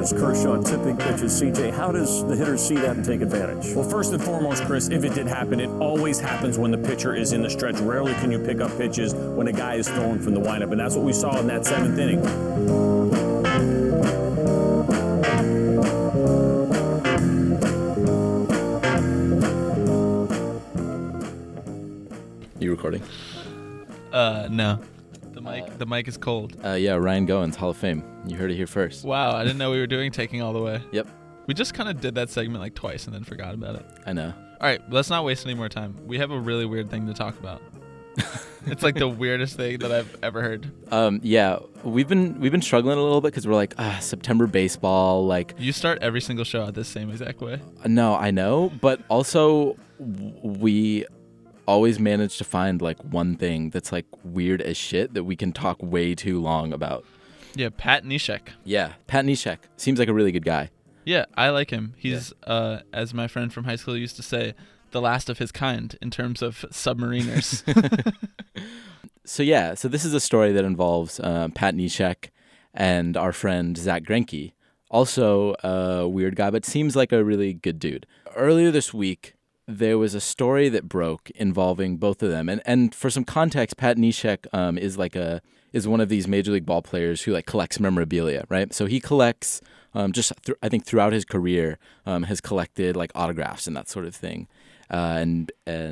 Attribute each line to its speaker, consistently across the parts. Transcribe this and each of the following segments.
Speaker 1: as Kershaw tipping pitches. CJ, how does the hitter see that and take advantage?
Speaker 2: Well, first and foremost, Chris, if it did happen, it always happens when the pitcher is in the stretch. Rarely can you pick up pitches when a guy is throwing from the windup, and that's what we saw in that 7th inning.
Speaker 3: You recording?
Speaker 4: No. The mic is cold.
Speaker 3: Yeah, Ryan Goins, Hall of Fame. You heard it here first.
Speaker 4: Wow, I didn't know we were doing Taking All the Way.
Speaker 3: Yep.
Speaker 4: We just kind of did that segment like twice and then forgot about it.
Speaker 3: I know.
Speaker 4: All right, let's not waste any more time. We have a really weird thing to talk about. It's like the weirdest thing that I've ever heard.
Speaker 3: Yeah, we've been struggling a little bit because we're like, September baseball, like.
Speaker 4: You start every single show out this same exact way.
Speaker 3: No, I know, but also we always manage to find like one thing that's like weird as shit that we can talk way too long about.
Speaker 4: Yeah, Pat Neshek.
Speaker 3: Yeah, Pat Neshek seems like a really good guy.
Speaker 4: Yeah, I like him. He's, as my friend from high school used to say, the last of his kind in terms of submariners.
Speaker 3: So this is a story that involves Pat Neshek and our friend Zach Greinke, also a weird guy, but seems like a really good dude. Earlier this week, there was a story that broke involving both of them, and for some context, Pat Neshek is one of these major league ball players who like collects memorabilia, right? So he collects I think throughout his career has collected like autographs and that sort of thing, and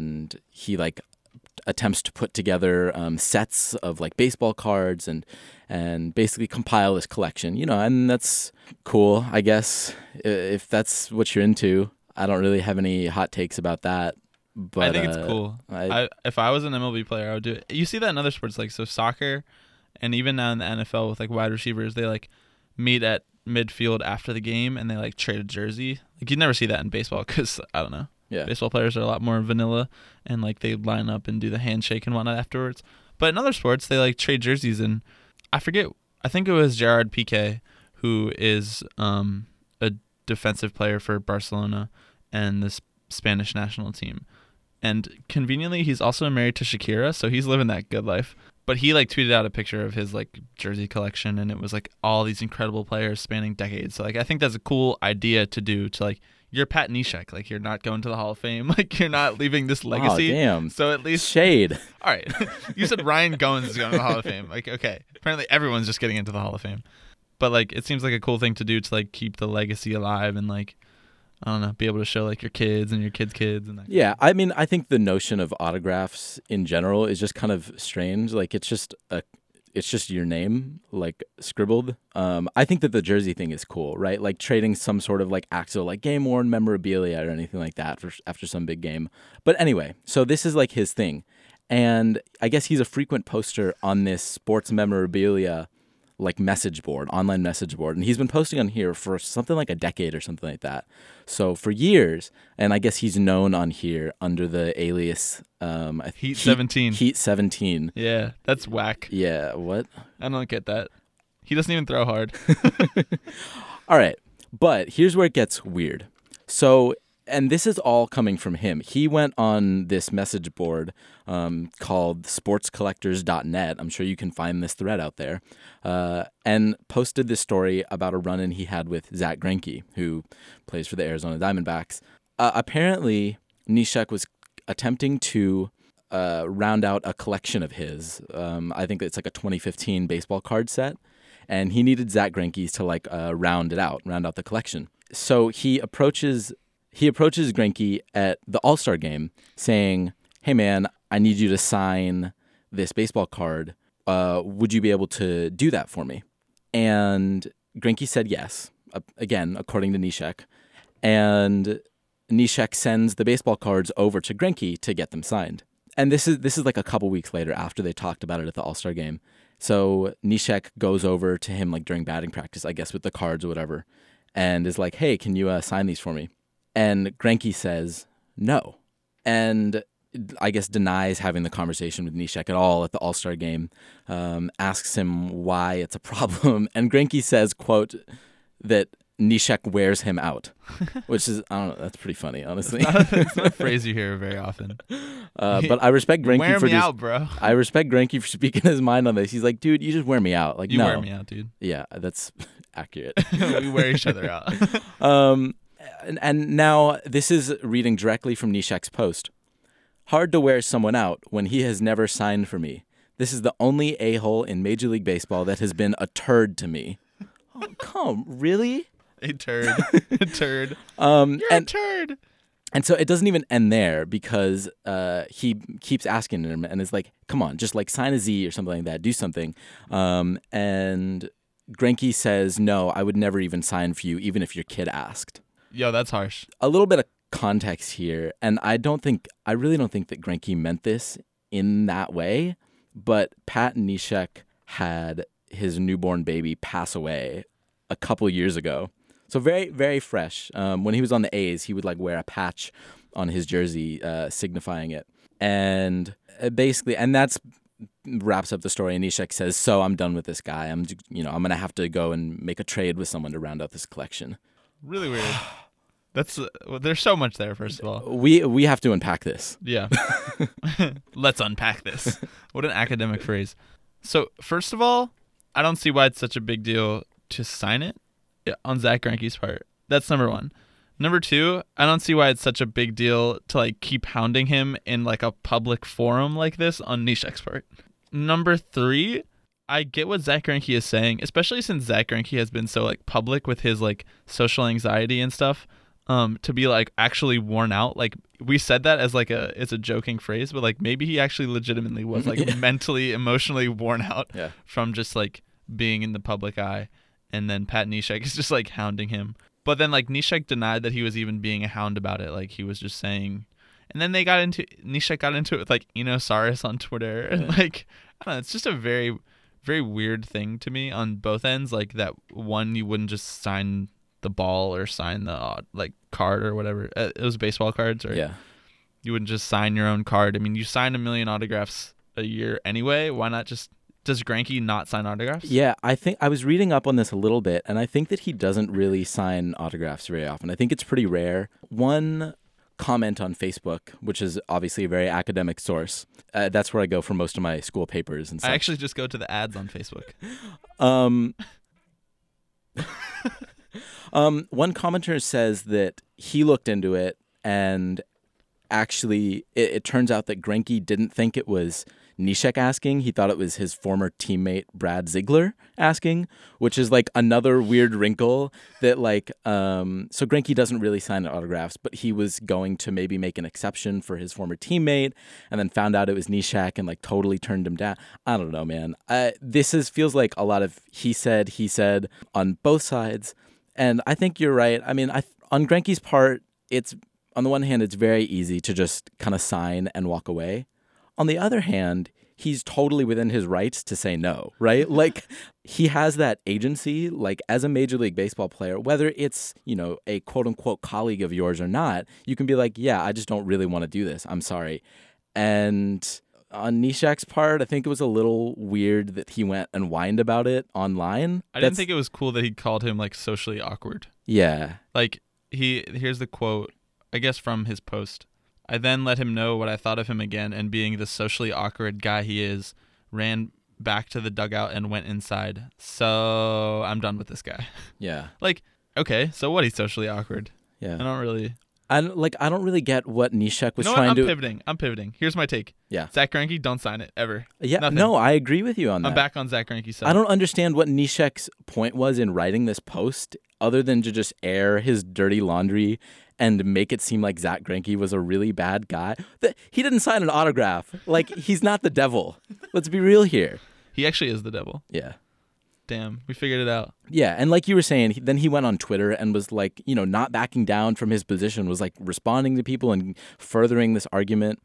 Speaker 3: he like attempts to put together sets of like baseball cards and basically compile this collection, and that's cool, I guess, if that's what you're into. I don't really have any hot takes about that, but
Speaker 4: I think it's cool. If I was an MLB player, I would do it. You see that in other sports, like so soccer, and even now in the NFL with like wide receivers, they like meet at midfield after the game and they like trade a jersey. Like you'd never see that in baseball because I don't know.
Speaker 3: Yeah.
Speaker 4: Baseball players are a lot more vanilla and like they line up and do the handshake and whatnot afterwards. But in other sports, they like trade jerseys, and I think it was Gerard Piqué, who is a defensive player for Barcelona and the Spanish national team. And conveniently, he's also married to Shakira, so he's living that good life. But he like tweeted out a picture of his like jersey collection, and it was like all these incredible players spanning decades. So like I think that's a cool idea to do. To like, you're Pat Neshek, like you're not going to the Hall of Fame, like you're not leaving this legacy.
Speaker 3: Oh damn!
Speaker 4: So at least
Speaker 3: shade.
Speaker 4: All right, you said Ryan Goins is going to the Hall of Fame. Like okay, apparently everyone's just getting into the Hall of Fame. But like it seems like a cool thing to do to like keep the legacy alive and like, I don't know, be able to show like your kids and your kids' kids and that.
Speaker 3: Yeah, I mean, I think the notion of autographs in general is just kind of strange. Like it's just your name like scribbled. I think that the jersey thing is cool, right? Like trading some sort of like actual like game worn memorabilia or anything like that after some big game. But anyway, so this is like his thing, and I guess he's a frequent poster on this sports memorabilia like online message board, and he's been posting on here for something like a decade or something like that. So for years, and I guess he's known on here under the alias
Speaker 4: Heat 17.
Speaker 3: Heat 17.
Speaker 4: Yeah, that's whack.
Speaker 3: Yeah, what?
Speaker 4: I don't get that. He doesn't even throw hard.
Speaker 3: All right, but here's where it gets weird. So, and this is all coming from him. He went on this message board called sportscollectors.net. I'm sure you can find this thread out there. And posted this story about a run-in he had with Zach Greinke, who plays for the Arizona Diamondbacks. Apparently, Neshek was attempting to round out a collection of his. I think it's like a 2015 baseball card set. And he needed Zach Greinke's to like round out the collection. So he approaches Greinke at the All-Star game saying, "Hey man, I need you to sign this baseball card. Would you be able to do that for me?" And Greinke said yes, again, according to Neshek. And Neshek sends the baseball cards over to Greinke to get them signed. And this is like a couple weeks later after they talked about it at the All-Star game. So Neshek goes over to him like during batting practice, I guess with the cards or whatever, and is like, "Hey, can you sign these for me?" And Greinke says no, and I guess denies having the conversation with Neshek at all at the All-Star game, asks him why it's a problem, and Greinke says, quote, that Neshek wears him out, which is, I don't know, that's pretty funny, honestly.
Speaker 4: It's not a phrase you hear very often.
Speaker 3: But I respect Greinke
Speaker 4: wear
Speaker 3: for
Speaker 4: me out, bro.
Speaker 3: I respect Greinke for speaking his mind on this. He's like, dude, you just wear me out. Like,
Speaker 4: you
Speaker 3: no.
Speaker 4: wear me out, dude.
Speaker 3: Yeah, that's accurate.
Speaker 4: We wear each other out.
Speaker 3: And now this is reading directly from Nishek's post. Hard to wear someone out when he has never signed for me. This is the only a-hole in Major League Baseball that has been a turd to me. Oh, really?
Speaker 4: A turd. A turd.
Speaker 3: You're
Speaker 4: a turd.
Speaker 3: And so it doesn't even end there because he keeps asking him and is like, come on, just like sign a Z or something like that. Do something. And Greinke says, no, I would never even sign for you, even if your kid asked.
Speaker 4: Yo, that's harsh.
Speaker 3: A little bit of context here. And I really don't think that Greinke meant this in that way. But Pat Neshek had his newborn baby pass away a couple years ago. So very, very fresh. When he was on the A's, he would like wear a patch on his jersey signifying it. And basically, and that's wraps up the story. And Neshek says, so I'm done with this guy. I'm going to have to go and make a trade with someone to round out this collection.
Speaker 4: Really weird. There's so much there, first of all.
Speaker 3: We have to unpack this.
Speaker 4: Yeah. Let's unpack this. What an academic phrase. So, first of all, I don't see why it's such a big deal to sign it on Zach Greinke's part. That's number one. Number two, I don't see why it's such a big deal to like keep hounding him in like a public forum like this on Neshek's part. Number three, I get what Zach Greinke is saying, especially since Zach Greinke has been so like public with his like social anxiety and stuff. To be like actually worn out, like we said that as like it's a joking phrase, but like maybe he actually legitimately was like mentally, emotionally worn out from just like being in the public eye, and then Pat Neshek is just like hounding him. But then like Neshek denied that he was even being a hound about it, like he was just saying. And then Neshek got into it with like Eno Saris on Twitter, and like I don't know, it's just a very, very weird thing to me on both ends. Like that one, you wouldn't just sign the ball or sign the like card or whatever. It was baseball cards, right?
Speaker 3: Yeah.
Speaker 4: You wouldn't just sign your own card. I mean, you sign 1 million autographs a year anyway. Why not just? Does Greinke not sign autographs?
Speaker 3: Yeah, I think I was reading up on this a little bit, and I think that he doesn't really sign autographs very often. I think it's pretty rare. One comment on Facebook, which is obviously a very academic source. That's where I go for most of my school papers and stuff.
Speaker 4: I actually just go to the ads on Facebook.
Speaker 3: One commenter says that he looked into it, and actually it turns out that Greinke didn't think it was Neshek asking. He thought it was his former teammate Brad Ziegler asking, which is like another weird wrinkle that like so Greinke doesn't really sign autographs, but he was going to maybe make an exception for his former teammate, and then found out it was Neshek and like totally turned him down. I don't know, man. This feels like a lot of he said on both sides. And I think you're right. I mean, on Greinke's part, it's on the one hand, it's very easy to just kind of sign and walk away. On the other hand, he's totally within his rights to say no, right? Like he has that agency, like as a Major League Baseball player, whether it's, a quote unquote colleague of yours or not, you can be like, yeah, I just don't really want to do this. I'm sorry. And on Neshek's part, I think it was a little weird that he went and whined about it online.
Speaker 4: I didn't think it was cool that he called him like socially awkward.
Speaker 3: Yeah.
Speaker 4: Like here's the quote, I guess from his post. I then let him know what I thought of him again, and being the socially awkward guy he is, ran back to the dugout and went inside. So I'm done with this guy.
Speaker 3: Yeah.
Speaker 4: Like, okay, so what? He's socially awkward.
Speaker 3: Yeah.
Speaker 4: I don't really
Speaker 3: get what Neshek was
Speaker 4: trying to. I'm pivoting. Here's my take.
Speaker 3: Yeah.
Speaker 4: Zach Greinke, don't sign it ever.
Speaker 3: Yeah.
Speaker 4: Nothing.
Speaker 3: No, I agree with you on that.
Speaker 4: I'm back on Zach Greinke's side.
Speaker 3: I don't understand what Neshek's point was in writing this post, other than to just air his dirty laundry and make it seem like Zach Greinke was a really bad guy. He didn't sign an autograph. Like, he's not the devil. Let's be real here.
Speaker 4: He actually is the devil.
Speaker 3: Yeah.
Speaker 4: Damn, we figured it out.
Speaker 3: Yeah, and like you were saying, then he went on Twitter and was like, not backing down from his position, was like responding to people and furthering this argument.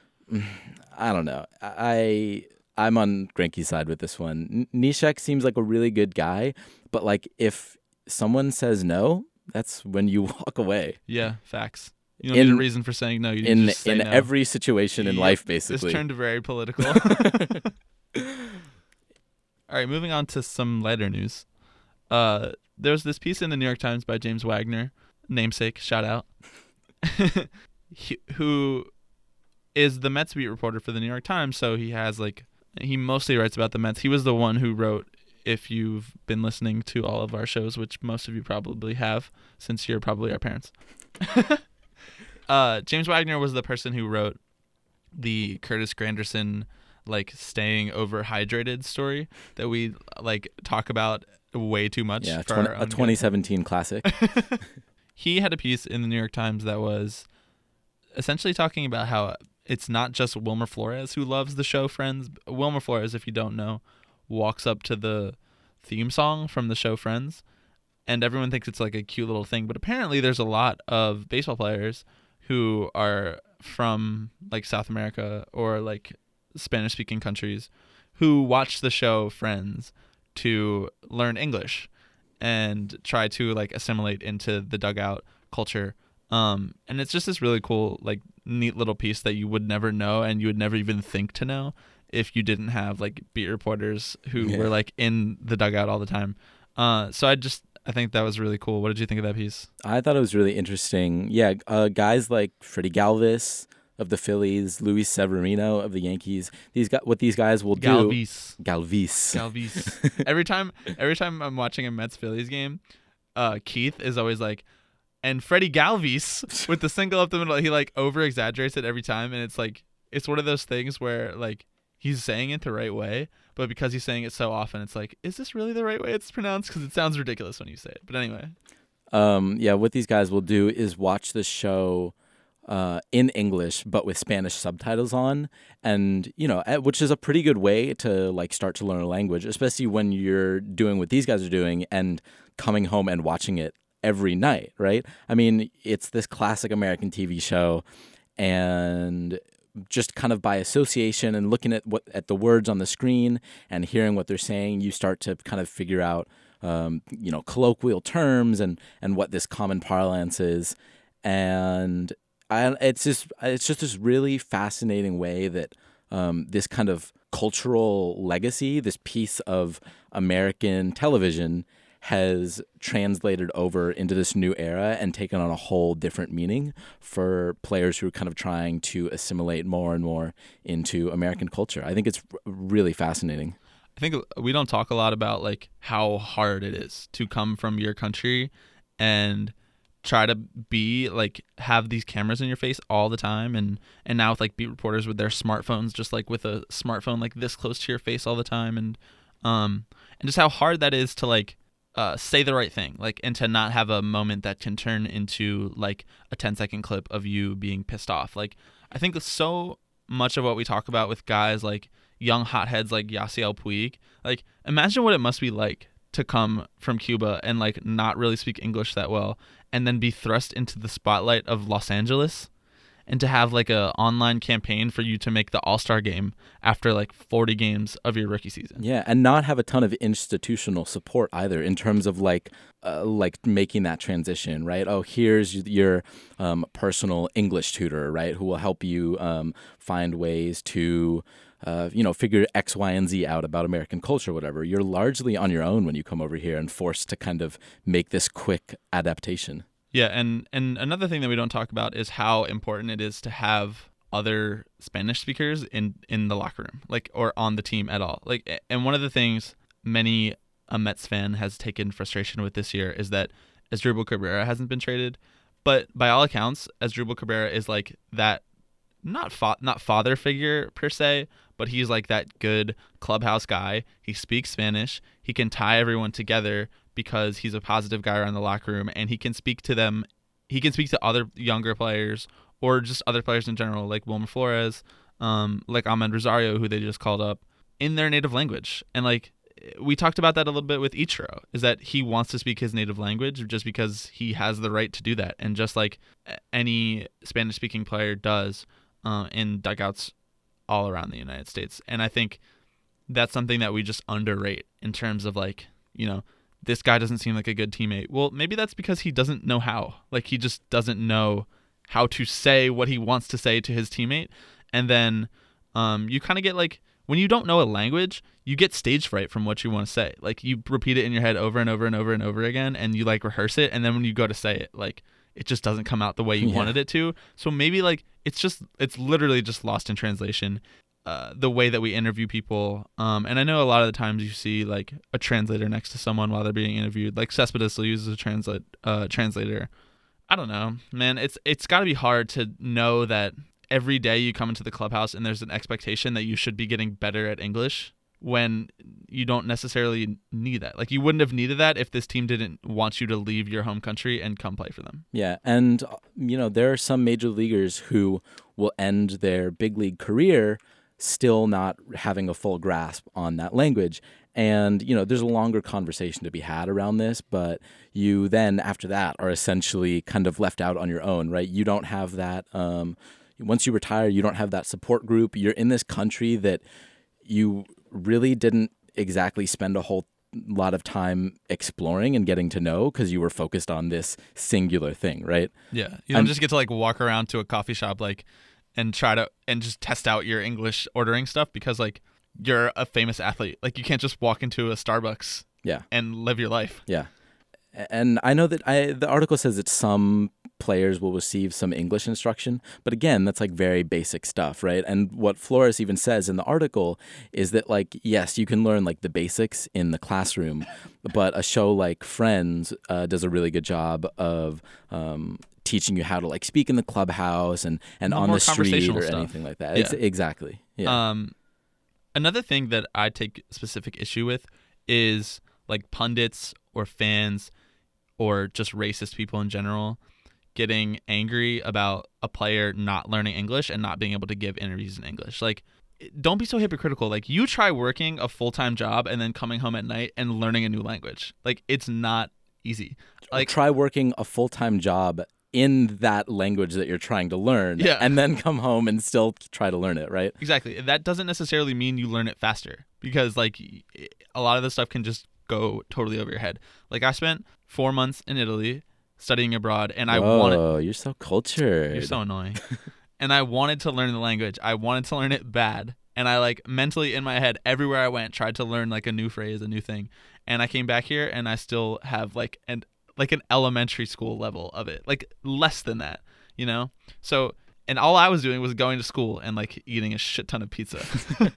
Speaker 3: I don't know. I'm on Greinke's side with this one. Neshek seems like a really good guy, but like if someone says no, that's when you walk away.
Speaker 4: Yeah, facts. You don't need a reason for saying no. You need to just say no.
Speaker 3: Every situation in life, basically.
Speaker 4: This turned very political. All right, moving on to some lighter news. There was this piece in the New York Times by James Wagner, namesake, shout out, who is the Mets beat reporter for the New York Times. So he mostly writes about the Mets. He was the one who wrote if you've been listening to all of our shows, which most of you probably have, since you're probably our parents. James Wagner was the person who wrote the Curtis Granderson like staying overhydrated story that we like talk about way too much.
Speaker 3: Yeah,
Speaker 4: for
Speaker 3: a 2017 classic.
Speaker 4: He had a piece in the New York Times that was essentially talking about how it's not just Wilmer Flores who loves the show Friends. Wilmer Flores, if you don't know, walks up to the theme song from the show Friends, and everyone thinks it's like a cute little thing, but apparently there's a lot of baseball players who are from like South America or like Spanish speaking countries who watch the show Friends to learn English and try to like assimilate into the dugout culture. And it's just this really cool, like neat little piece that you would never know and you would never even think to know if you didn't have like beat reporters who were like in the dugout all the time. So I think that was really cool. What did you think of that piece?
Speaker 3: I thought it was really interesting. Yeah, guys like Freddie Galvis of the Phillies, Luis Severino of the Yankees. What these guys will do.
Speaker 4: Galvis. Every time I'm watching a Mets Phillies game, Keith is always like, and Freddie Galvis with the single up the middle. He like over exaggerates it every time, and it's like it's one of those things where like he's saying it the right way, but because he's saying it so often, it's like, is this really the right way it's pronounced? Because it sounds ridiculous when you say it. But anyway.
Speaker 3: What these guys will do is watch the show in English, but with Spanish subtitles on, and which is a pretty good way to like start to learn a language, especially when you're doing what these guys are doing and coming home and watching it every night, right? I mean, it's this classic American TV show, and just kind of by association and looking at the words on the screen and hearing what they're saying, you start to kind of figure out colloquial terms and what this common parlance is, and it's just this really fascinating way that this kind of cultural legacy, this piece of American television, has translated over into this new era and taken on a whole different meaning for players who are kind of trying to assimilate more and more into American culture. I think it's really fascinating.
Speaker 4: I think we don't talk a lot about like how hard it is to come from your country and try to be like have these cameras in your face all the time, and now with like beat reporters with their smartphones, just like with a smartphone like this close to your face all the time, and just how hard that is to like say the right thing, like, and to not have a moment that can turn into like a 10-second clip of you being pissed off. Like, I think so much of what we talk about with guys like young hotheads like Yasiel Puig, like, imagine what it must be like to come from Cuba and like not really speak English that well, and then be thrust into the spotlight of Los Angeles, and to have like a online campaign for you to make the All-Star game after like 40 games of your rookie season.
Speaker 3: Yeah, and not have a ton of institutional support either in terms of like making that transition, right? Oh, here's your personal English tutor, right, who will help you find ways to figure X, Y, and Z out about American culture, whatever. You're largely on your own when you come over here and forced to kind of make this quick adaptation.
Speaker 4: Yeah, and another thing that we don't talk about is how important it is to have other Spanish speakers in the locker room, like, or on the team at all. Like, and one of the things many a Mets fan has taken frustration with this year is that Asdrubal Cabrera hasn't been traded, but by all accounts, Asdrubal Cabrera is like that not father figure per se, but he's like that good clubhouse guy. He speaks Spanish. He can tie everyone together because he's a positive guy around the locker room, and he can speak to them. He can speak to other younger players or just other players in general, like Wilmer Flores, like Ahmed Rosario, who they just called up, in their native language. And like, we talked about that a little bit with Ichiro, is that he wants to speak his native language just because he has the right to do that. And just like any Spanish-speaking player does in dugouts all around the United States. And I think that's something that we just underrate in terms of like, this guy doesn't seem like a good teammate. Well, maybe that's because he doesn't know how. Like, he just doesn't know how to say what he wants to say to his teammate. And then you kind of get like, when you don't know a language, you get stage fright from what you want to say. Like, you repeat it in your head over and over and over and over again, and you like rehearse it. And then when you go to say it, like, it just doesn't come out the way you wanted it to. So maybe like it's literally just lost in translation. the way that we interview people. And I know a lot of the times you see like a translator next to someone while they're being interviewed. Like Cespedes uses a translator. I don't know, man. It's got to be hard to know that every day you come into the clubhouse and there's an expectation that you should be getting better at English when you don't necessarily need that. Like you wouldn't have needed that if this team didn't want you to leave your home country and come play for them.
Speaker 3: Yeah, and there are some major leaguers who will end their big league career still not having a full grasp on that language. And, there's a longer conversation to be had around this, but you then, after that, are essentially kind of left out on your own, right? You don't have that, once you retire, you don't have that support group. You're in this country that you really didn't exactly spend a whole lot of time exploring and getting to know because you were focused on this singular thing, right?
Speaker 4: Yeah. You don't just get to like walk around to a coffee shop and just test out your English ordering stuff because like you're a famous athlete. Like you can't just walk into a Starbucks and live your life.
Speaker 3: Yeah. And I know that the article says that some players will receive some English instruction, but again, that's like very basic stuff, right? And what Flores even says in the article is that like, yes, you can learn like the basics in the classroom, but a show like Friends does a really good job of teaching you how to like speak in the clubhouse and on the street or
Speaker 4: stuff.
Speaker 3: Anything like that.
Speaker 4: Yeah.
Speaker 3: It's exactly. Yeah.
Speaker 4: Another thing that I take specific issue with is like pundits or fans or just racist people in general getting angry about a player not learning English and not being able to give interviews in English. Like, don't be so hypocritical. Like, you try working a full-time job and then coming home at night and learning a new language. Like, it's not easy. Like,
Speaker 3: try working a full-time job in that language that you're trying to learn and then come home and still try to learn it, right?
Speaker 4: Exactly. That doesn't necessarily mean you learn it faster because, like, a lot of this stuff can just go totally over your head. Like, I spent 4 months in Italy studying abroad, and I wanted...
Speaker 3: Oh, you're so cultured.
Speaker 4: You're so annoying. And I wanted to learn the language. I wanted to learn it bad. And I, like, mentally in my head, everywhere I went, tried to learn, like, a new phrase, a new thing. And I came back here, and I still have, like an elementary school level of it. Like, less than that, you know? So... And all I was doing was going to school and, like, eating a shit ton of pizza.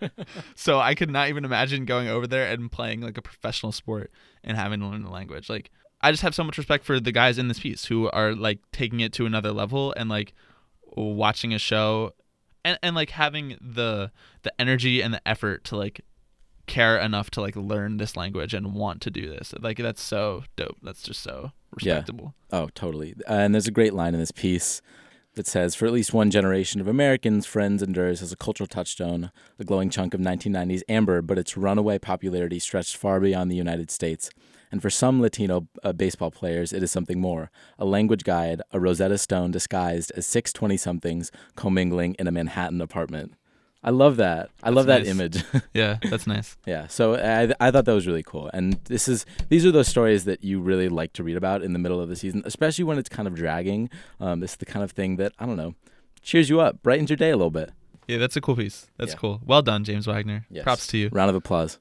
Speaker 4: So I could not even imagine going over there and playing, like, a professional sport and having to learn the language. Like, I just have so much respect for the guys in this piece who are, like, taking it to another level and, like, watching a show and like, having the energy and the effort to, like, care enough to, like, learn this language and want to do this. Like, that's so dope. That's just so respectable.
Speaker 3: Yeah. Oh, totally. And there's a great line in this piece that says, for at least one generation of Americans, Friends endures as a cultural touchstone, the glowing chunk of 1990s amber, but its runaway popularity stretched far beyond the United States. And for some Latino baseball players, it is something more, a language guide, a Rosetta Stone disguised as 6 20-somethings commingling in a Manhattan apartment. I love that. I love that image.
Speaker 4: Yeah, that's nice.
Speaker 3: Yeah, so I thought that was really cool. And these are those stories that you really like to read about in the middle of the season, especially when it's kind of dragging. This is the kind of thing that, I don't know, cheers you up, brightens your day a little bit.
Speaker 4: Yeah, that's a cool piece. That's cool. Well done, James Wagner.
Speaker 3: Yes.
Speaker 4: Props to you.
Speaker 3: Round of applause.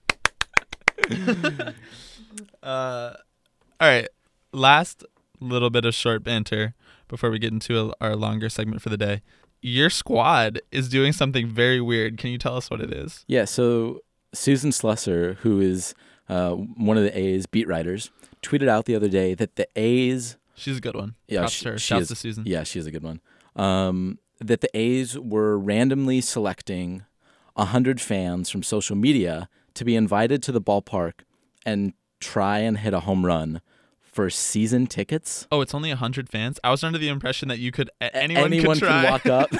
Speaker 4: All right, last little bit of short banter before we get into our longer segment for the day. Your squad is doing something very weird. Can you tell us what it is?
Speaker 3: Yeah, so Susan Slusser, who is one of the A's beat writers, tweeted out the other day that the A's...
Speaker 4: She's a good one.
Speaker 3: Yeah,
Speaker 4: Props to her. Shouts to Susan.
Speaker 3: Yeah, she is a good one. That the A's were randomly selecting 100 fans from social media to be invited to the ballpark and try and hit a home run for season tickets.
Speaker 4: Oh, it's only 100 fans? I was under the impression that you could anyone could
Speaker 3: can walk up.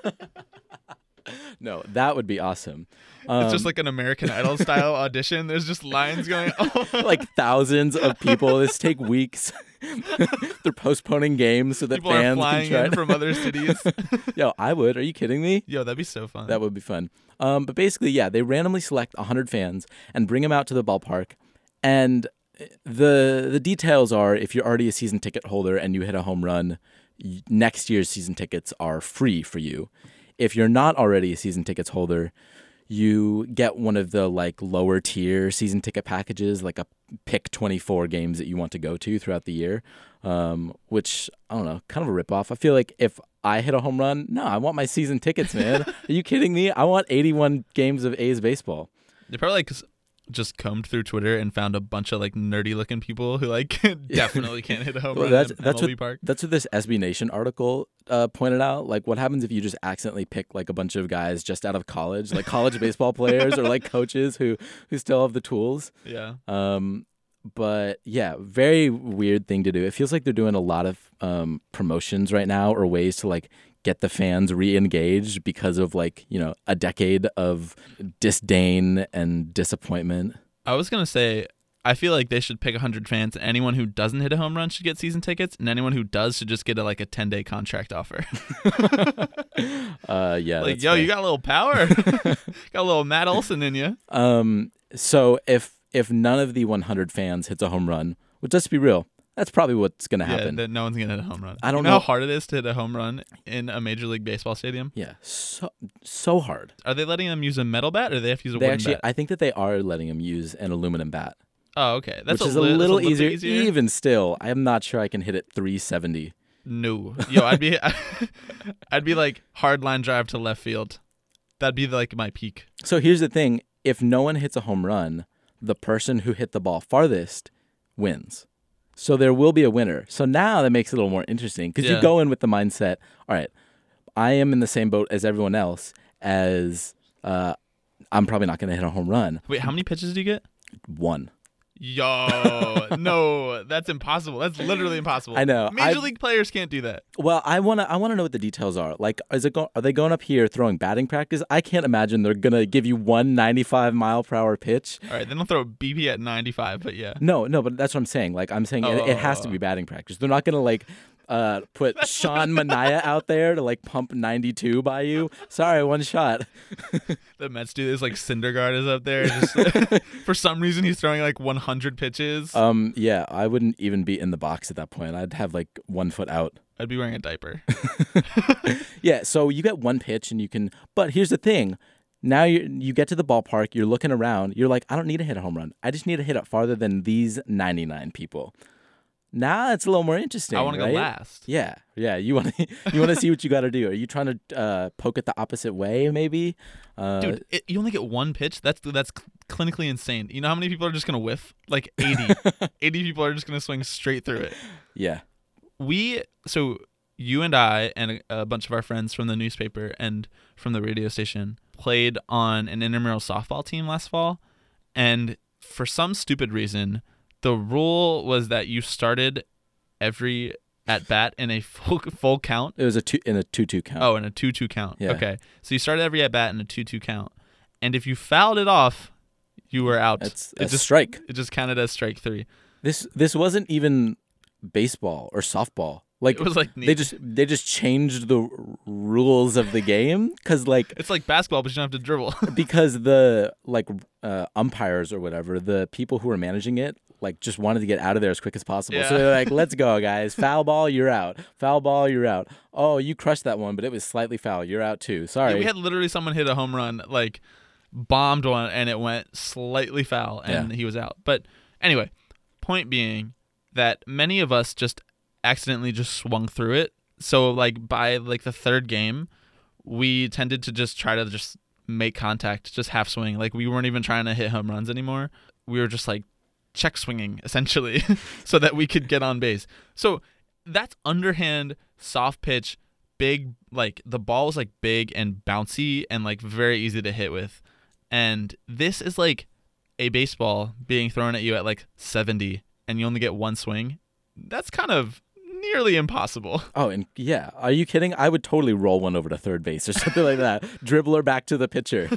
Speaker 3: No, that would be awesome.
Speaker 4: It's just like an American Idol style audition. There's just lines going
Speaker 3: like thousands of people. This take weeks. They're postponing games so that
Speaker 4: people
Speaker 3: fans
Speaker 4: are flying
Speaker 3: can try
Speaker 4: in from other cities.
Speaker 3: Yo, I would. Are you kidding me?
Speaker 4: Yo, that'd be so fun.
Speaker 3: That would be fun. But basically, yeah, they randomly select 100 fans and bring them out to the ballpark. And the details are, if you're already a season ticket holder and you hit a home run, next year's season tickets are free for you. If you're not already a season tickets holder, you get one of the like lower tier season ticket packages, like a pick 24 games that you want to go to throughout the year, which, I don't know, kind of a ripoff. I feel like if I hit a home run. No, I want my season tickets, man. Are you kidding me? I want 81 games of A's baseball.
Speaker 4: They probably like just combed through Twitter and found a bunch of like nerdy looking people who like definitely can't hit a home run in MLB Park.
Speaker 3: That's what this SB Nation article pointed out. Like, what happens if you just accidentally pick like a bunch of guys just out of college, like college baseball players or like coaches who still have the tools?
Speaker 4: Yeah.
Speaker 3: But yeah, very weird thing to do. It feels like they're doing a lot of promotions right now or ways to like get the fans re-engaged because of like, you know, a decade of disdain and disappointment.
Speaker 4: I was going to say, I feel like they should pick 100 fans. Anyone who doesn't hit a home run should get season tickets, and anyone who does should just get a 10-day contract offer.
Speaker 3: Yeah.
Speaker 4: Like, yo, you got a little power. Got a little Matt Olson in you.
Speaker 3: So if none of the 100 fans hits a home run, well, just to be real, that's probably what's going to happen.
Speaker 4: Yeah, no one's going to hit a home run.
Speaker 3: I don't
Speaker 4: know how hard it is to hit a home run in a Major League Baseball stadium?
Speaker 3: Yeah, so hard.
Speaker 4: Are they letting them use a metal bat, or do they have to use a wooden bat?
Speaker 3: I think that they are letting them use an aluminum bat.
Speaker 4: Oh, okay. That's
Speaker 3: which is a little easier.
Speaker 4: easier.
Speaker 3: Even still, I am not sure I can hit it 370.
Speaker 4: No. Yo, I'd be like hard line drive to left field. That'd be like my peak.
Speaker 3: So here's the thing. If no one hits a home run, the person who hit the ball farthest wins. So there will be a winner. So now that makes it a little more interesting because you go in with the mindset, all right, I am in the same boat as everyone else as I'm probably not going to hit a home run.
Speaker 4: Wait, how many pitches do you get?
Speaker 3: 1.
Speaker 4: Yo, no, that's impossible. That's literally impossible.
Speaker 3: I know.
Speaker 4: Major League players can't do that.
Speaker 3: Well, I wanna know what the details are. Like, are they going up here throwing batting practice? I can't imagine they're gonna give you 195-mile-per-hour pitch.
Speaker 4: All right, then they'll throw a BP at 95, but yeah.
Speaker 3: No, but that's what I'm saying. Like, I'm saying it has to be batting practice. They're not gonna like put Sean Manaea out there to like pump 92 by you. Sorry, one shot.
Speaker 4: The Mets do this, like Syndergaard is up there. Just, for some reason, he's throwing like 100 pitches.
Speaker 3: Yeah, I wouldn't even be in the box at that point. I'd have like 1 foot out.
Speaker 4: I'd be wearing a diaper.
Speaker 3: Yeah, so you get 1 pitch and you can. But here's the thing. Now you get to the ballpark. You're looking around. You're like, I don't need to hit a home run. I just need to hit it farther than these 99 people. Now it's a little more interesting.
Speaker 4: I want to go last.
Speaker 3: Yeah. You want to see what you got to do. Are you trying to poke it the opposite way? Maybe.
Speaker 4: Dude, you only get 1 pitch. That's clinically insane. You know how many people are just gonna whiff? Like 80. 80 people are just gonna swing straight through it.
Speaker 3: Yeah.
Speaker 4: So you and I and a bunch of our friends from the newspaper and from the radio station played on an intramural softball team last fall, and for some stupid reason, the rule was that you started every at bat in a full count.
Speaker 3: It was in a 2-2 count.
Speaker 4: Oh, in a 2-2 count.
Speaker 3: Yeah.
Speaker 4: Okay. So you started every at bat in a 2-2 count. And if you fouled it off, you were out.
Speaker 3: It's a strike.
Speaker 4: It just counted as strike 3.
Speaker 3: This wasn't even baseball or softball. Like,
Speaker 4: it was like
Speaker 3: they just changed the rules of the game because like
Speaker 4: it's like basketball, but you don't have to dribble.
Speaker 3: Because the umpires or whatever, the people who were managing it like just wanted to get out of there as quick as possible.
Speaker 4: Yeah.
Speaker 3: So they're like, let's go, guys. Foul ball, you're out. Foul ball, you're out. Oh, you crushed that one, but it was slightly foul. You're out too. Sorry.
Speaker 4: Yeah, we had literally someone hit a home run, like bombed one, and it went slightly foul, and he was out. But anyway, point being that many of us just accidentally just swung through it. So like by like the 3rd game, we tended to just try to just make contact, just half swing. Like we weren't even trying to hit home runs anymore. We were just like check swinging essentially so that we could get on base. So that's underhand, soft pitch, big, like the ball was like big and bouncy and like very easy to hit with. And this is like a baseball being thrown at you at like 70 and you only get 1 swing. That's kind of nearly impossible.
Speaker 3: Oh, and yeah. Are you kidding? I would totally roll one over to third base or something like that. Dribbler back to the pitcher.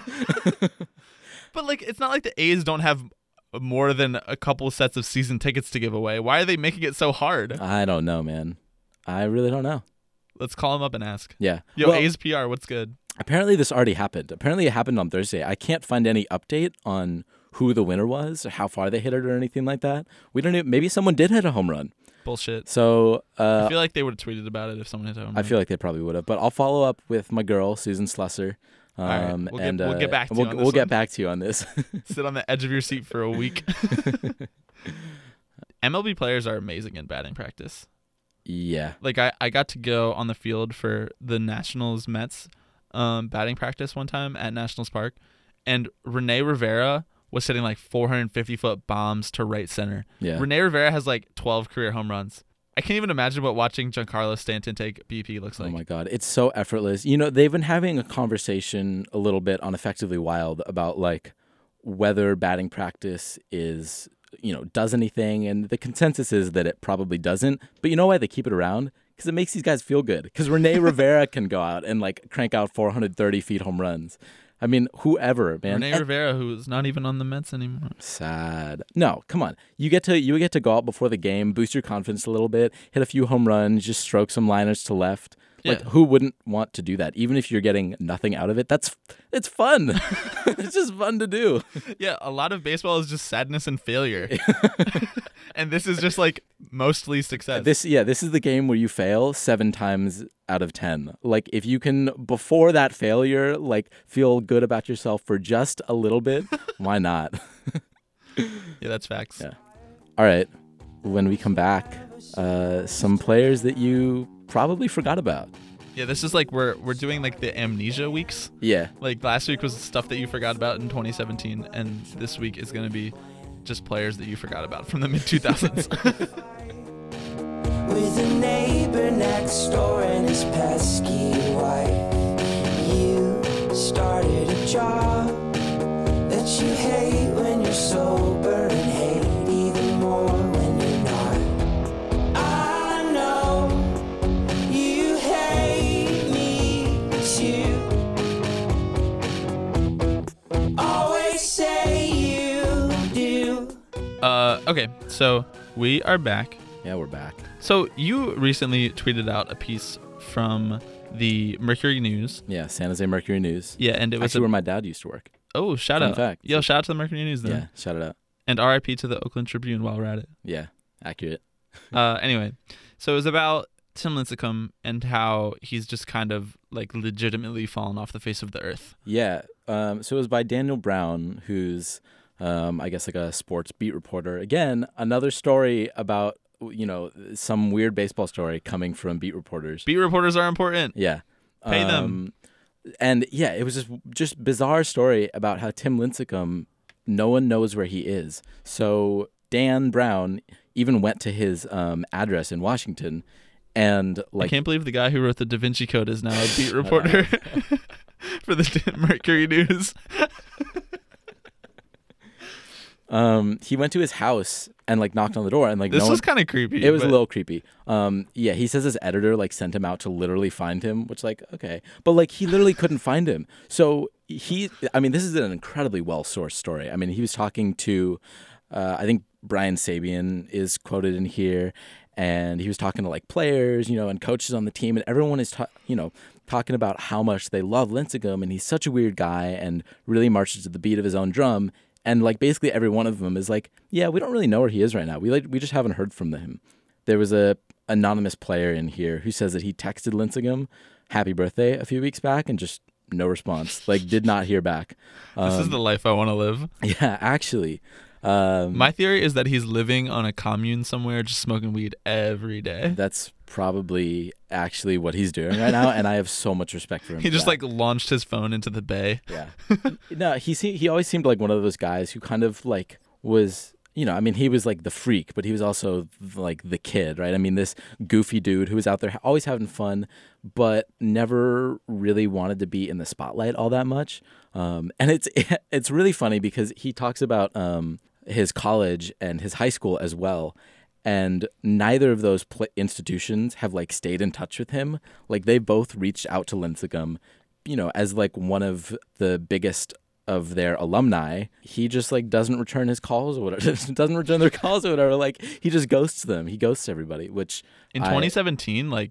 Speaker 4: But like, it's not like the A's don't have more than a couple sets of season tickets to give away. Why are they making it so hard?
Speaker 3: I don't know, man. I really don't know.
Speaker 4: Let's call him up and ask.
Speaker 3: Yeah.
Speaker 4: Yo, well, A's PR, what's good?
Speaker 3: Apparently this already happened. Apparently it happened on Thursday. I can't find any update on who the winner was or how far they hit it or anything like that. We don't even, maybe someone did hit a home run.
Speaker 4: Bullshit.
Speaker 3: So
Speaker 4: I feel like they would have tweeted about it if someone hit a home run.
Speaker 3: I feel like they probably would have. But I'll follow up with my girl, Susan Slusser.
Speaker 4: All right. We'll get back to you on this.
Speaker 3: We'll get back to you on this.
Speaker 4: Sit on the edge of your seat for a week. MLB players are amazing in batting practice.
Speaker 3: Yeah.
Speaker 4: Like I got to go on the field for the Nationals Mets batting practice one time at Nationals Park, and Rene Rivera was hitting like 450-foot bombs to right center.
Speaker 3: Yeah.
Speaker 4: Rene Rivera has like 12 career home runs. I can't even imagine what watching Giancarlo Stanton take BP looks like.
Speaker 3: Oh my God, it's so effortless. You know, they've been having a conversation a little bit on Effectively Wild about like whether batting practice is, you know, does anything, and the consensus is that it probably doesn't. But you know why they keep it around? Because it makes these guys feel good. Because Rene Rivera can go out and like crank out 430 feet home runs. I mean, whoever, man.
Speaker 4: Rene Rivera, who's not even on the Mets anymore.
Speaker 3: Sad. No, come on. You get to go out before the game, boost your confidence a little bit, hit a few home runs, just stroke some liners to left. Like,
Speaker 4: Yeah.
Speaker 3: who wouldn't want to do that? Even if you're getting nothing out of it, it's fun. It's just fun to do.
Speaker 4: Yeah, a lot of baseball is just sadness and failure. And this is just like mostly success.
Speaker 3: This is the game where you fail 7 times out of 10. Like, if you can, before that failure, like, feel good about yourself for just a little bit, why not?
Speaker 4: Yeah, that's facts.
Speaker 3: Yeah. All right. When we come back, some players that you probably forgot about.
Speaker 4: Yeah, this is like we're doing like the amnesia weeks.
Speaker 3: Yeah.
Speaker 4: Like last week was stuff that you forgot about in 2017, and this week is going to be just players that you forgot about from the mid 2000s.
Speaker 5: With a neighbor next door and his pesky wife, you started a job that you hate when you're sober and hate even more when you're not. I know you hate me too. Always say you do.
Speaker 4: Okay, so we are back.
Speaker 3: Yeah, we're back.
Speaker 4: So you recently tweeted out a piece from the Mercury News.
Speaker 3: Yeah, San Jose Mercury News.
Speaker 4: Yeah, and it was
Speaker 3: Actually, where my dad used to work.
Speaker 4: oh, shout
Speaker 3: Fun
Speaker 4: out.
Speaker 3: fact.
Speaker 4: Yo, shout out to the Mercury News then.
Speaker 3: Yeah, shout it out.
Speaker 4: And RIP to the Oakland Tribune while we're at it.
Speaker 3: Yeah, accurate.
Speaker 4: Anyway, so it was about Tim Lincecum and how he's just kind of like legitimately fallen off the face of the earth.
Speaker 3: Yeah, so it was by Daniel Brown, who's, I guess, like a sports beat reporter. Again, another story about, you know, some weird baseball story coming from beat reporters.
Speaker 4: Beat reporters are important.
Speaker 3: Yeah.
Speaker 4: Pay them.
Speaker 3: And yeah, it was just bizarre story about how Tim Lincecum, no one knows where he is. So Dan Brown even went to his address in Washington, and
Speaker 4: I
Speaker 3: like,
Speaker 4: can't believe the guy who wrote the Da Vinci Code is now a beat reporter for the Mercury News.
Speaker 3: he went to his house and like knocked on the door, and like
Speaker 4: This
Speaker 3: no
Speaker 4: was
Speaker 3: one,
Speaker 4: kind of creepy.
Speaker 3: it was a
Speaker 4: but-
Speaker 3: little creepy. Yeah, he says his editor like sent him out to literally find him, which like, okay, but like he literally couldn't find him. So I mean, this is an incredibly well-sourced story. I mean, he was talking to, I think Brian Sabian is quoted in here, and he was talking to like players, you know, and coaches on the team, and everyone is, talking about how much they love Lincecum, and he's such a weird guy, and really marches to the beat of his own drum. And like basically every one of them is like, yeah, we don't really know where he is right now. We just haven't heard from him. There was a anonymous player in here who says that he texted Lincecum happy birthday a few weeks back and just no response. Like did not hear back.
Speaker 4: This is the life I want to live.
Speaker 3: Yeah, actually.
Speaker 4: My theory is that he's living on a commune somewhere, just smoking weed every day.
Speaker 3: That's probably actually what he's doing right now, and I have so much respect for him.
Speaker 4: He
Speaker 3: for
Speaker 4: just
Speaker 3: that.
Speaker 4: like launched his phone into the bay.
Speaker 3: Yeah. No, he always seemed like one of those guys who kind of like was, you know, I mean, he was like the freak, but he was also like the kid, right? I mean, this goofy dude who was out there always having fun, but never really wanted to be in the spotlight all that much. And it's really funny because he talks about his college and his high school as well. And neither of those institutions have like stayed in touch with him. Like they both reached out to Lincecum, you know, as like one of the biggest of their alumni. He just like doesn't return his calls or whatever. Doesn't return their calls or whatever. Like he just ghosts them. He ghosts everybody. Which
Speaker 4: In 2017, like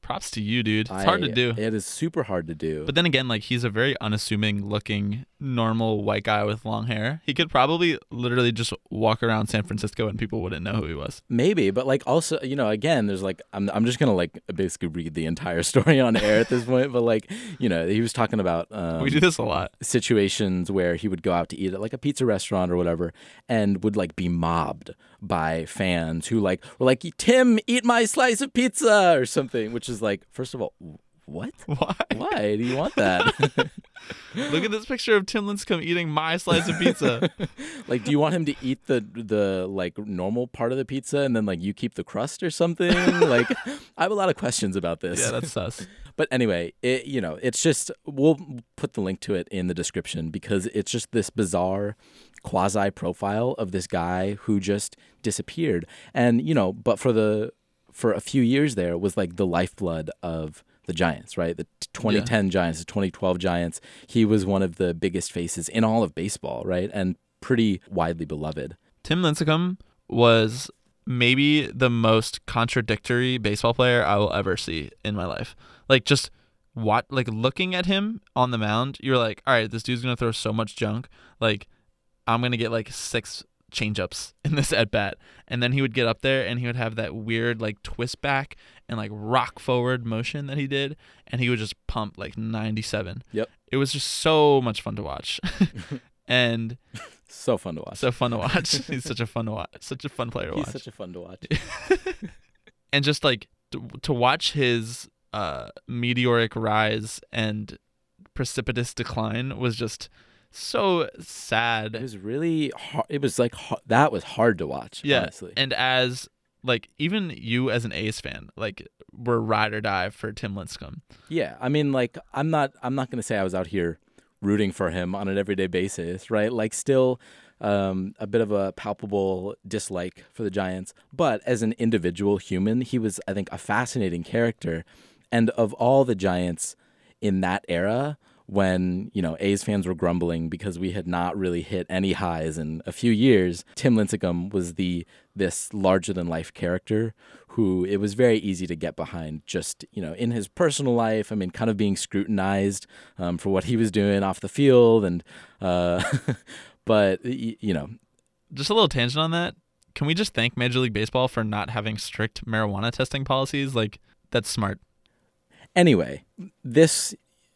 Speaker 4: props to you, dude. It's hard to do.
Speaker 3: It is super hard to do.
Speaker 4: But then again, like, he's a very unassuming looking, normal white guy with long hair. He could probably literally just walk around San Francisco and people wouldn't know who he was.
Speaker 3: Maybe, but like also, you know, again, there's like I'm just gonna like basically read the entire story on air at this point. But like, you know, he was talking about
Speaker 4: We do this a lot.
Speaker 3: situations where he would go out to eat at like a pizza restaurant or whatever, and would like be mobbed by fans who like were like, "Tim, eat my slice of pizza" or something, which is like, first of all, what?
Speaker 4: Why?
Speaker 3: Why do you want that?
Speaker 4: Look at this picture of Tim Lincecum eating my slice of pizza.
Speaker 3: Like, do you want him to eat the like normal part of the pizza and then like you keep the crust or something? Like, I have a lot of questions about this.
Speaker 4: Yeah, that's sus.
Speaker 3: But anyway, you know, it's just, we'll put the link to it in the description because it's just this bizarre quasi profile of this guy who just disappeared. And, you know, but for a few years there was like the lifeblood of the Giants, right? The 2010 Giants, the 2012 Giants. He was one of the biggest faces in all of baseball, right? And pretty widely beloved.
Speaker 4: Tim Lincecum was maybe the most contradictory baseball player I will ever see in my life. Like, just looking at him on the mound, you're like, all right, this dude's gonna throw so much junk. Like, I'm gonna get like 6 changeups in this at bat, and then he would get up there and he would have that weird like twist back and like rock forward motion that he did, and he would just pump like 97.
Speaker 3: Yep.
Speaker 4: It was just so much fun to watch. And
Speaker 3: so fun to watch.
Speaker 4: so fun to watch. He's such a fun to watch. Such a fun player to watch.
Speaker 3: He's such a fun to watch.
Speaker 4: And just like to watch his meteoric rise and precipitous decline was just so sad.
Speaker 3: It was really hard. It was like that was hard to watch.
Speaker 4: Yeah.
Speaker 3: Honestly.
Speaker 4: And as like even you as an A's fan, like, were ride or die for Tim Lincecum.
Speaker 3: Yeah. I mean, like, I'm not gonna say I was out here rooting for him on an everyday basis, right? Like, still a bit of a palpable dislike for the Giants. But as an individual human, he was, I think, a fascinating character. And of all the Giants in that era, when, you know, A's fans were grumbling because we had not really hit any highs in a few years, Tim Lincecum was this larger-than-life character who it was very easy to get behind just, you know, in his personal life. I mean, kind of being scrutinized for what he was doing off the field. And but, you know.
Speaker 4: Just a little tangent on that. Can we just thank Major League Baseball for not having strict marijuana testing policies? Like, that's smart.
Speaker 3: Anyway, this...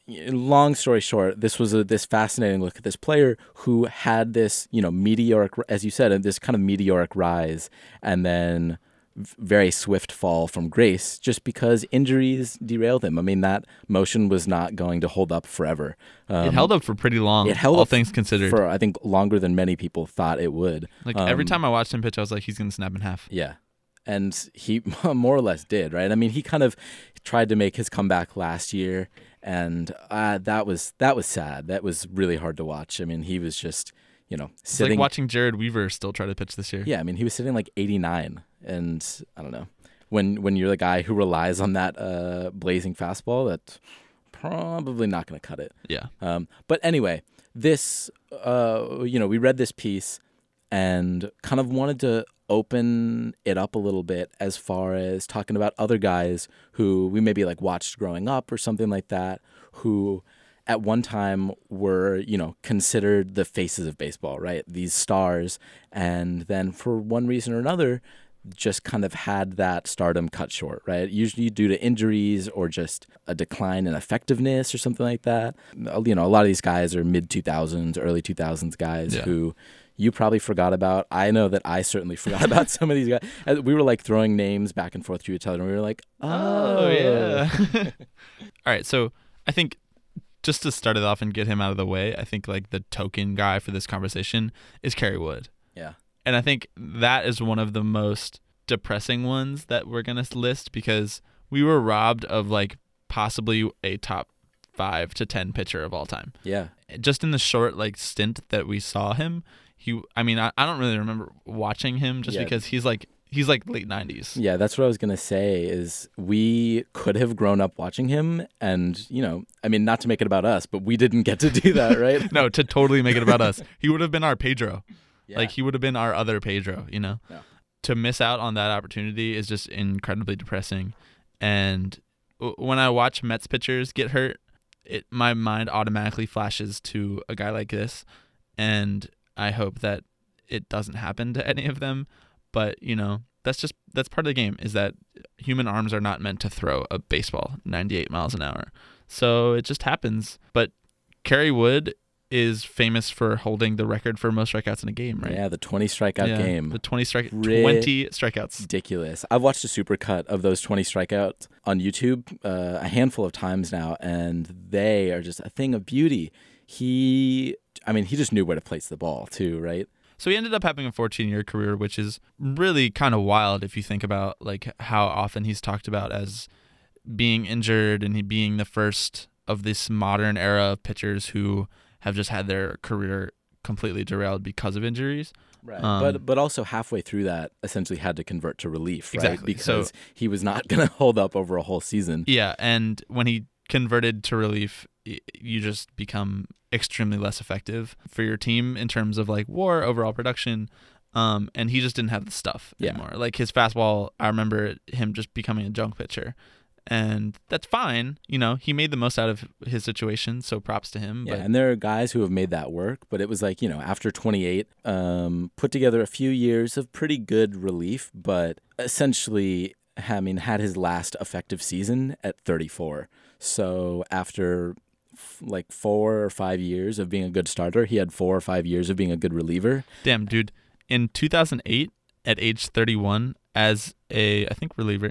Speaker 3: long story short, this was this fascinating look at this player who had this, you know, meteoric, as you said, this kind of meteoric rise and then very swift fall from grace just because injuries derailed him. I mean, that motion was not going to hold up forever.
Speaker 4: It held up for pretty long,
Speaker 3: it held
Speaker 4: all
Speaker 3: up
Speaker 4: things considered.
Speaker 3: For, I think, longer than many people thought it would.
Speaker 4: Like, every time I watched him pitch, I was like, he's going to snap in half.
Speaker 3: Yeah. And he more or less did, right? I mean, he kind of tried to make his comeback last year, and that was sad. That was really hard to watch. I mean, he was just, you know,
Speaker 4: It's
Speaker 3: sitting.
Speaker 4: like watching Jared Weaver still try to pitch this year.
Speaker 3: Yeah, I mean, he was sitting like 89, and I don't know. When you're the guy who relies on that blazing fastball, that's probably not going to cut it.
Speaker 4: Yeah.
Speaker 3: But anyway, this, you know, we read this piece and kind of wanted to open it up a little bit as far as talking about other guys who we maybe like watched growing up or something like that, who at one time were, you know, considered the faces of baseball, right? These stars. And then for one reason or another, just kind of had that stardom cut short, right? Usually due to injuries or just a decline in effectiveness or something like that. You know, a lot of these guys are mid-2000s, early 2000s guys who you probably forgot about. I know that I certainly forgot about some of these guys. We were like throwing names back and forth to each other, and we were like, oh
Speaker 4: yeah. All right, so I think just to start it off and get him out of the way, I think like the token guy for this conversation is Kerry Wood.
Speaker 3: Yeah.
Speaker 4: And I think that is one of the most depressing ones that we're going to list because we were robbed of like possibly a top 5 to 10 pitcher of all time.
Speaker 3: Yeah.
Speaker 4: Just in the short like stint that we saw him, I don't really remember watching him just because he's like late 90s.
Speaker 3: Yeah, that's what I was going to say is we could have grown up watching him and, you know, I mean, not to make it about us, but we didn't get to do that, right?
Speaker 4: No, to totally make it about us. He would have been our Pedro.
Speaker 3: Yeah.
Speaker 4: Like, he would have been our other Pedro, you know?
Speaker 3: Yeah.
Speaker 4: To miss out on that opportunity is just incredibly depressing. And when I watch Mets pitchers get hurt, my mind automatically flashes to a guy like this, and I hope that it doesn't happen to any of them. But that's part of the game, is that human arms are not meant to throw a baseball 98 miles an hour. So it just happens. But Kerry Wood is famous for holding the record for most strikeouts in a game, right?
Speaker 3: Yeah, the 20 strikeout game.
Speaker 4: The 20 strikeouts.
Speaker 3: Ridiculous. I've watched a supercut of those 20 strikeouts on YouTube a handful of times now, and they are just a thing of beauty. He just knew where to place the ball too, right?
Speaker 4: So he ended up having a 14-year career, which is really kind of wild if you think about like how often he's talked about as being injured and he being the first of this modern era of pitchers who have just had their career completely derailed because of injuries.
Speaker 3: Right. But also halfway through that essentially had to convert to relief, right?
Speaker 4: Exactly.
Speaker 3: Because he was not going to hold up over a whole season.
Speaker 4: Yeah, and when he converted to relief, you just become extremely less effective for your team in terms of like WAR, overall production. And he just didn't have the stuff anymore. Like his fastball, I remember him just becoming a junk pitcher. And that's fine. He made the most out of his situation, so props to him.
Speaker 3: Yeah, and there are guys who have made that work, but it was like, after 28, put together a few years of pretty good relief, but essentially, had his last effective season at 34. So after like 4 or 5 years of being a good starter, he had 4 or 5 years of being a good reliever.
Speaker 4: Damn, dude. In 2008, at age 31, as I think reliever,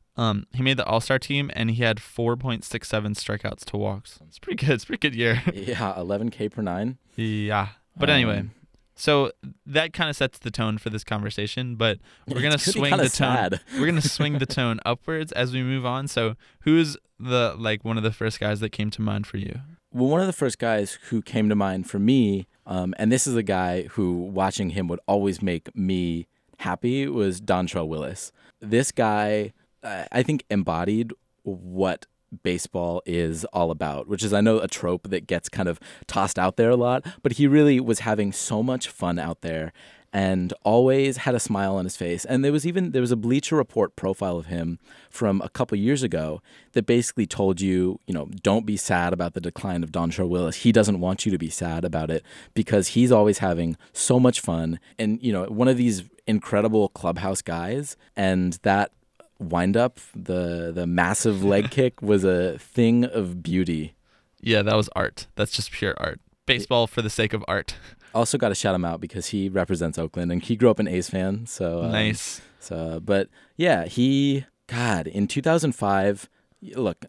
Speaker 4: he made the All-Star team, and he had 4.67 strikeouts to walks. It's pretty good. It's a pretty good year.
Speaker 3: Yeah, 11K per 9.
Speaker 4: Yeah. But anyway, so that kind of sets the tone for this conversation, but we're going to swing the tone. We're going to swing the tone upwards as we move on. So who's one of the first guys that came to mind for you?
Speaker 3: Well, one of the first guys who came to mind for me, and this is a guy who watching him would always make me happy, was Dontrelle Willis. This guy, I think, embodied what baseball is all about, which is, I know, a trope that gets kind of tossed out there a lot, but he really was having so much fun out there and always had a smile on his face. And there was a Bleacher Report profile of him from a couple years ago that basically told you, don't be sad about the decline of Dontrelle Willis. He doesn't want you to be sad about it because he's always having so much fun. And, one of these incredible clubhouse guys, and that wind up, the massive leg kick was a thing of beauty.
Speaker 4: Yeah, that was art. That's just pure art. Baseball for the sake of art.
Speaker 3: Also got to shout him out because he represents Oakland and he grew up an A's fan. So
Speaker 4: nice.
Speaker 3: But yeah, in 2005, look,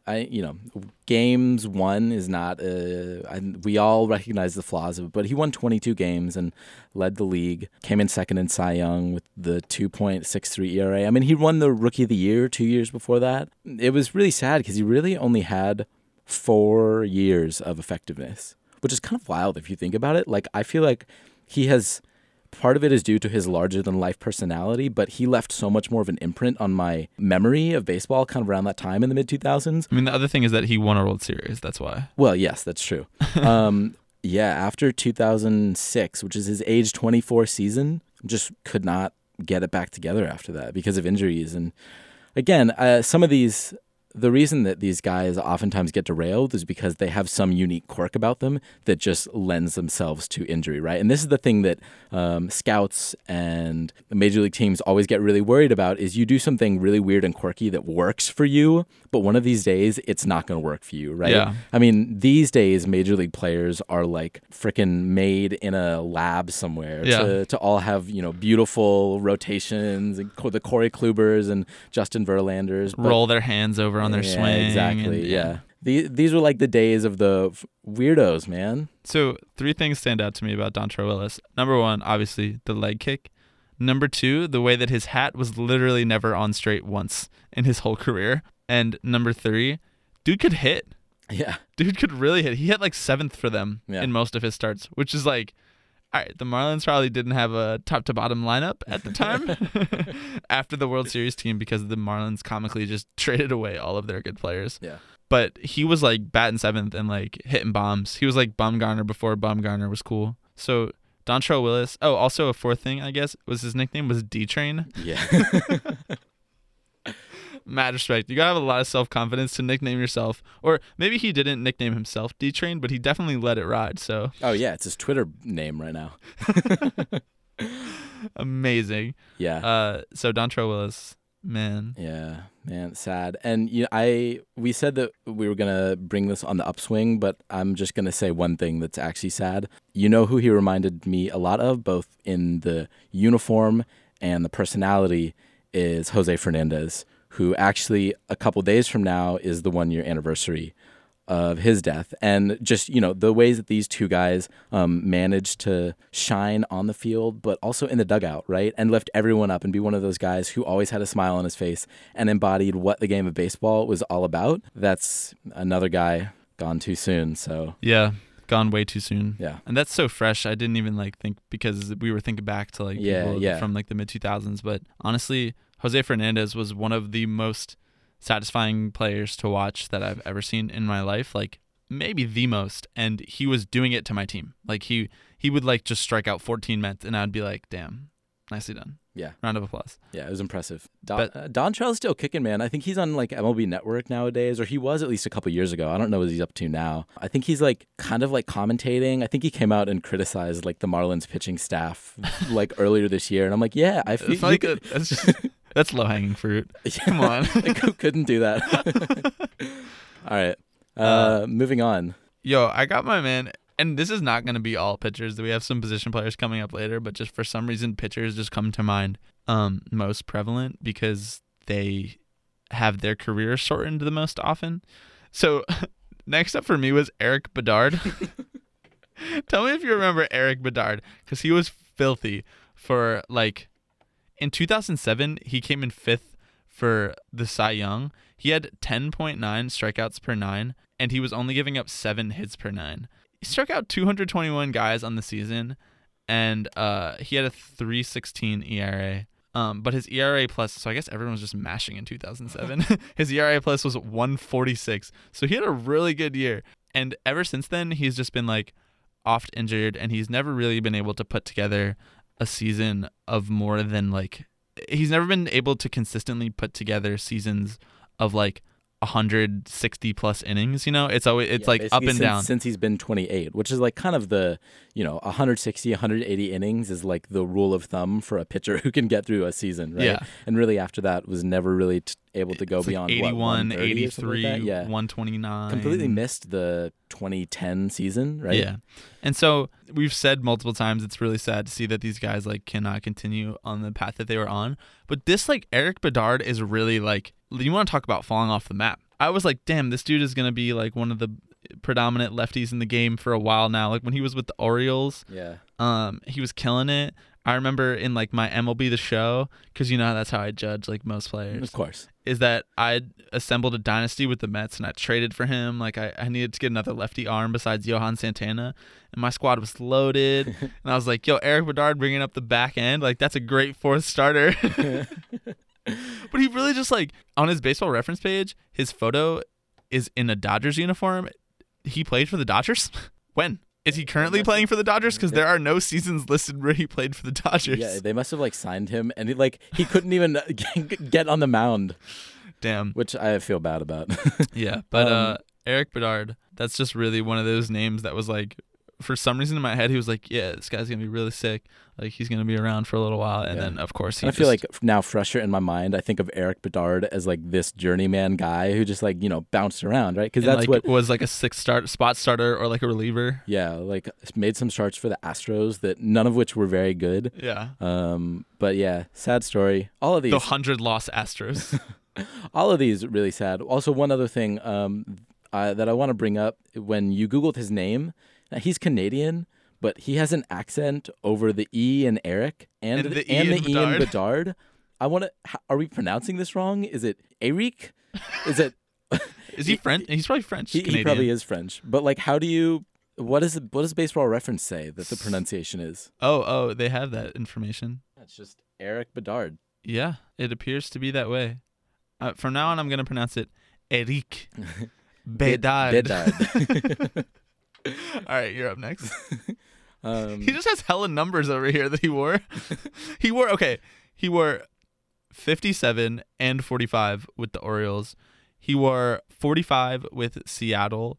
Speaker 3: games won is not we all recognize the flaws of it, but he won 22 games and led the league, came in second in Cy Young with the 2.63 ERA. He won the Rookie of the Year 2 years before that. It was really sad because he really only had 4 years of effectiveness, which is kind of wild if you think about it. Like, I feel like part of it is due to his larger-than-life personality, but he left so much more of an imprint on my memory of baseball kind of around that time in the mid-2000s.
Speaker 4: The other thing is that he won a World Series. That's why.
Speaker 3: Well, yes, that's true. After 2006, which is his age 24 season, just could not get it back together after that because of injuries. And again, the reason that these guys oftentimes get derailed is because they have some unique quirk about them that just lends themselves to injury, right? And this is the thing that scouts and the major league teams always get really worried about is you do something really weird and quirky that works for you, but one of these days it's not going to work for you, right?
Speaker 4: Yeah.
Speaker 3: These days major league players are like freaking made in a lab somewhere to all have, beautiful rotations, and the Corey Klubers and Justin Verlanders.
Speaker 4: Roll their hands over on their swing.
Speaker 3: Exactly, These were like the days of the weirdos, man.
Speaker 4: So 3 things stand out to me about Dontrelle Willis. Number 1, obviously, the leg kick. Number 2, the way that his hat was literally never on straight once in his whole career. And number 3, dude could hit.
Speaker 3: Yeah.
Speaker 4: Dude could really hit. He hit like 7th for them in most of his starts, which is like, all right, the Marlins probably didn't have a top-to-bottom lineup at the time after the World Series team because the Marlins comically just traded away all of their good players.
Speaker 3: Yeah.
Speaker 4: But he was like batting 7th and like hitting bombs. He was like Bumgarner before Bumgarner was cool. So Dontrelle Willis. Oh, also a 4th thing, I guess, was his nickname was D-Train.
Speaker 3: Yeah.
Speaker 4: Mad respect. You gotta have a lot of self-confidence to nickname yourself. Or maybe he didn't nickname himself D-Train, but he definitely let it ride. So
Speaker 3: Oh yeah, it's his Twitter name right now.
Speaker 4: amazing.
Speaker 3: Yeah.
Speaker 4: So Dontrell Willis, man.
Speaker 3: Yeah, man, sad. And we said that we were gonna bring this on the upswing, but I'm just gonna say one thing that's actually sad. You know who he reminded me a lot of, both in the uniform and the personality, is Jose Fernandez, who actually a couple days from now is the 1-year anniversary of his death. And just, the ways that these two guys managed to shine on the field, but also in the dugout, right? And lift everyone up and be one of those guys who always had a smile on his face and embodied what the game of baseball was all about. That's another guy gone too soon. So
Speaker 4: Yeah, gone way too soon.
Speaker 3: Yeah.
Speaker 4: And that's so fresh. I didn't even think, because we were thinking back to people from the mid 2000s. But honestly, Jose Fernandez was one of the most satisfying players to watch that I've ever seen in my life. Maybe the most. And he was doing it to my team. He would just strike out 14 Mets, and I'd be like, damn, nicely done.
Speaker 3: Yeah.
Speaker 4: Round of applause.
Speaker 3: Yeah, it was impressive. Dontrell's still kicking, man. I think he's on MLB Network nowadays, or he was at least a couple years ago. I don't know what he's up to now. I think he's kind of commentating. I think he came out and criticized the Marlins pitching staff earlier this year, and I'm like, yeah, I feel
Speaker 4: that's low hanging fruit. Come on.
Speaker 3: Who couldn't do that? All right. Moving on.
Speaker 4: Yo, I got my man. And this is not going to be all pitchers. We have some position players coming up later, but just for some reason, pitchers just come to mind most prevalent because they have their career shortened the most often. So next up for me was Eric Bedard. Tell me if you remember Eric Bedard, because he was filthy for in 2007, he came in 5th for the Cy Young. He had 10.9 strikeouts per 9, and he was only giving up 7 hits per 9. He struck out 221 guys on the season, and he had a 3.16 ERA. But his ERA plus, so I guess everyone was just mashing in 2007. His ERA plus was 1.46. So he had a really good year. And ever since then, he's just been oft injured, and he's never really been able to put together a season of more than he's never been able to consistently put together seasons of 160 plus innings. It's always up and down
Speaker 3: since he's been 28, which is kind of the 160 180 innings is the rule of thumb for a pitcher who can get through a season, right?
Speaker 4: Yeah.
Speaker 3: And really after that was never really able to go beyond
Speaker 4: 81 83 129.
Speaker 3: Completely missed the 2010 season, right?
Speaker 4: Yeah. And so we've said multiple times it's really sad to see that these guys cannot continue on the path that they were on, but this Eric Bedard is really you want to talk about falling off the map. I was damn, this dude is going to be one of the predominant lefties in the game for a while now. When he was with the Orioles, he was killing it. I remember in my MLB The Show, because that's how I judge most players.
Speaker 3: Of course.
Speaker 4: Is that I assembled a dynasty with the Mets and I traded for him. I needed to get another lefty arm besides Johan Santana, and my squad was loaded. And I was like, yo, Eric Bedard bringing up the back end, that's a great 4th starter. But he really just on his Baseball Reference page, his photo is in a Dodgers uniform. He played for the Dodgers? When? Is he currently playing for the Dodgers? Because there are no seasons listed where he played for the Dodgers.
Speaker 3: Yeah, they must have signed him, and he couldn't even get on the mound.
Speaker 4: Damn.
Speaker 3: Which I feel bad about.
Speaker 4: Yeah, but Eric Bedard, that's just really one of those names that was for some reason in my head, he was yeah, this guy's going to be really sick. He's going to be around for a little while. And then, of course,
Speaker 3: I feel now fresher in my mind, I think of Eric Bedard as this journeyman guy who just bounced around, right? Because that's what
Speaker 4: was a 6th spot starter or a reliever.
Speaker 3: Yeah, made some starts for the Astros that none of which were very good.
Speaker 4: Yeah.
Speaker 3: But yeah, sad story. All of these.
Speaker 4: The 100 loss Astros.
Speaker 3: All of these really sad. Also, one other thing that I want to bring up, when you Googled his name, he's Canadian, but he has an accent over the E in Eric and the E in Bedard. Are we pronouncing this wrong? Is it Eric? Is it?
Speaker 4: Is he French? He's probably French.
Speaker 3: He probably is French. But what does Baseball Reference say that the pronunciation is?
Speaker 4: Oh, they have that information.
Speaker 3: It's just Eric Bedard.
Speaker 4: Yeah, it appears to be that way. From now on, I'm going to pronounce it Eric Bedard.
Speaker 3: Bedard.
Speaker 4: All right, you're up next. He just has hella numbers over here that he wore. He wore 57 and 45 with the Orioles. He wore 45 with Seattle,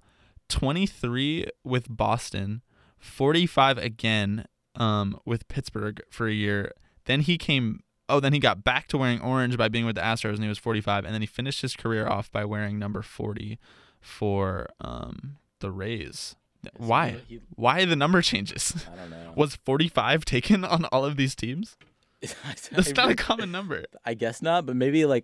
Speaker 4: 23 with Boston, 45 again with Pittsburgh for a year. Then he got back to wearing orange by being with the Astros, and he was 45. And then he finished his career off by wearing number 40 for the Rays. Why? Why the number changes?
Speaker 3: I don't know.
Speaker 4: Was 45 taken on all of these teams? That's not a common number.
Speaker 3: I guess not, but maybe like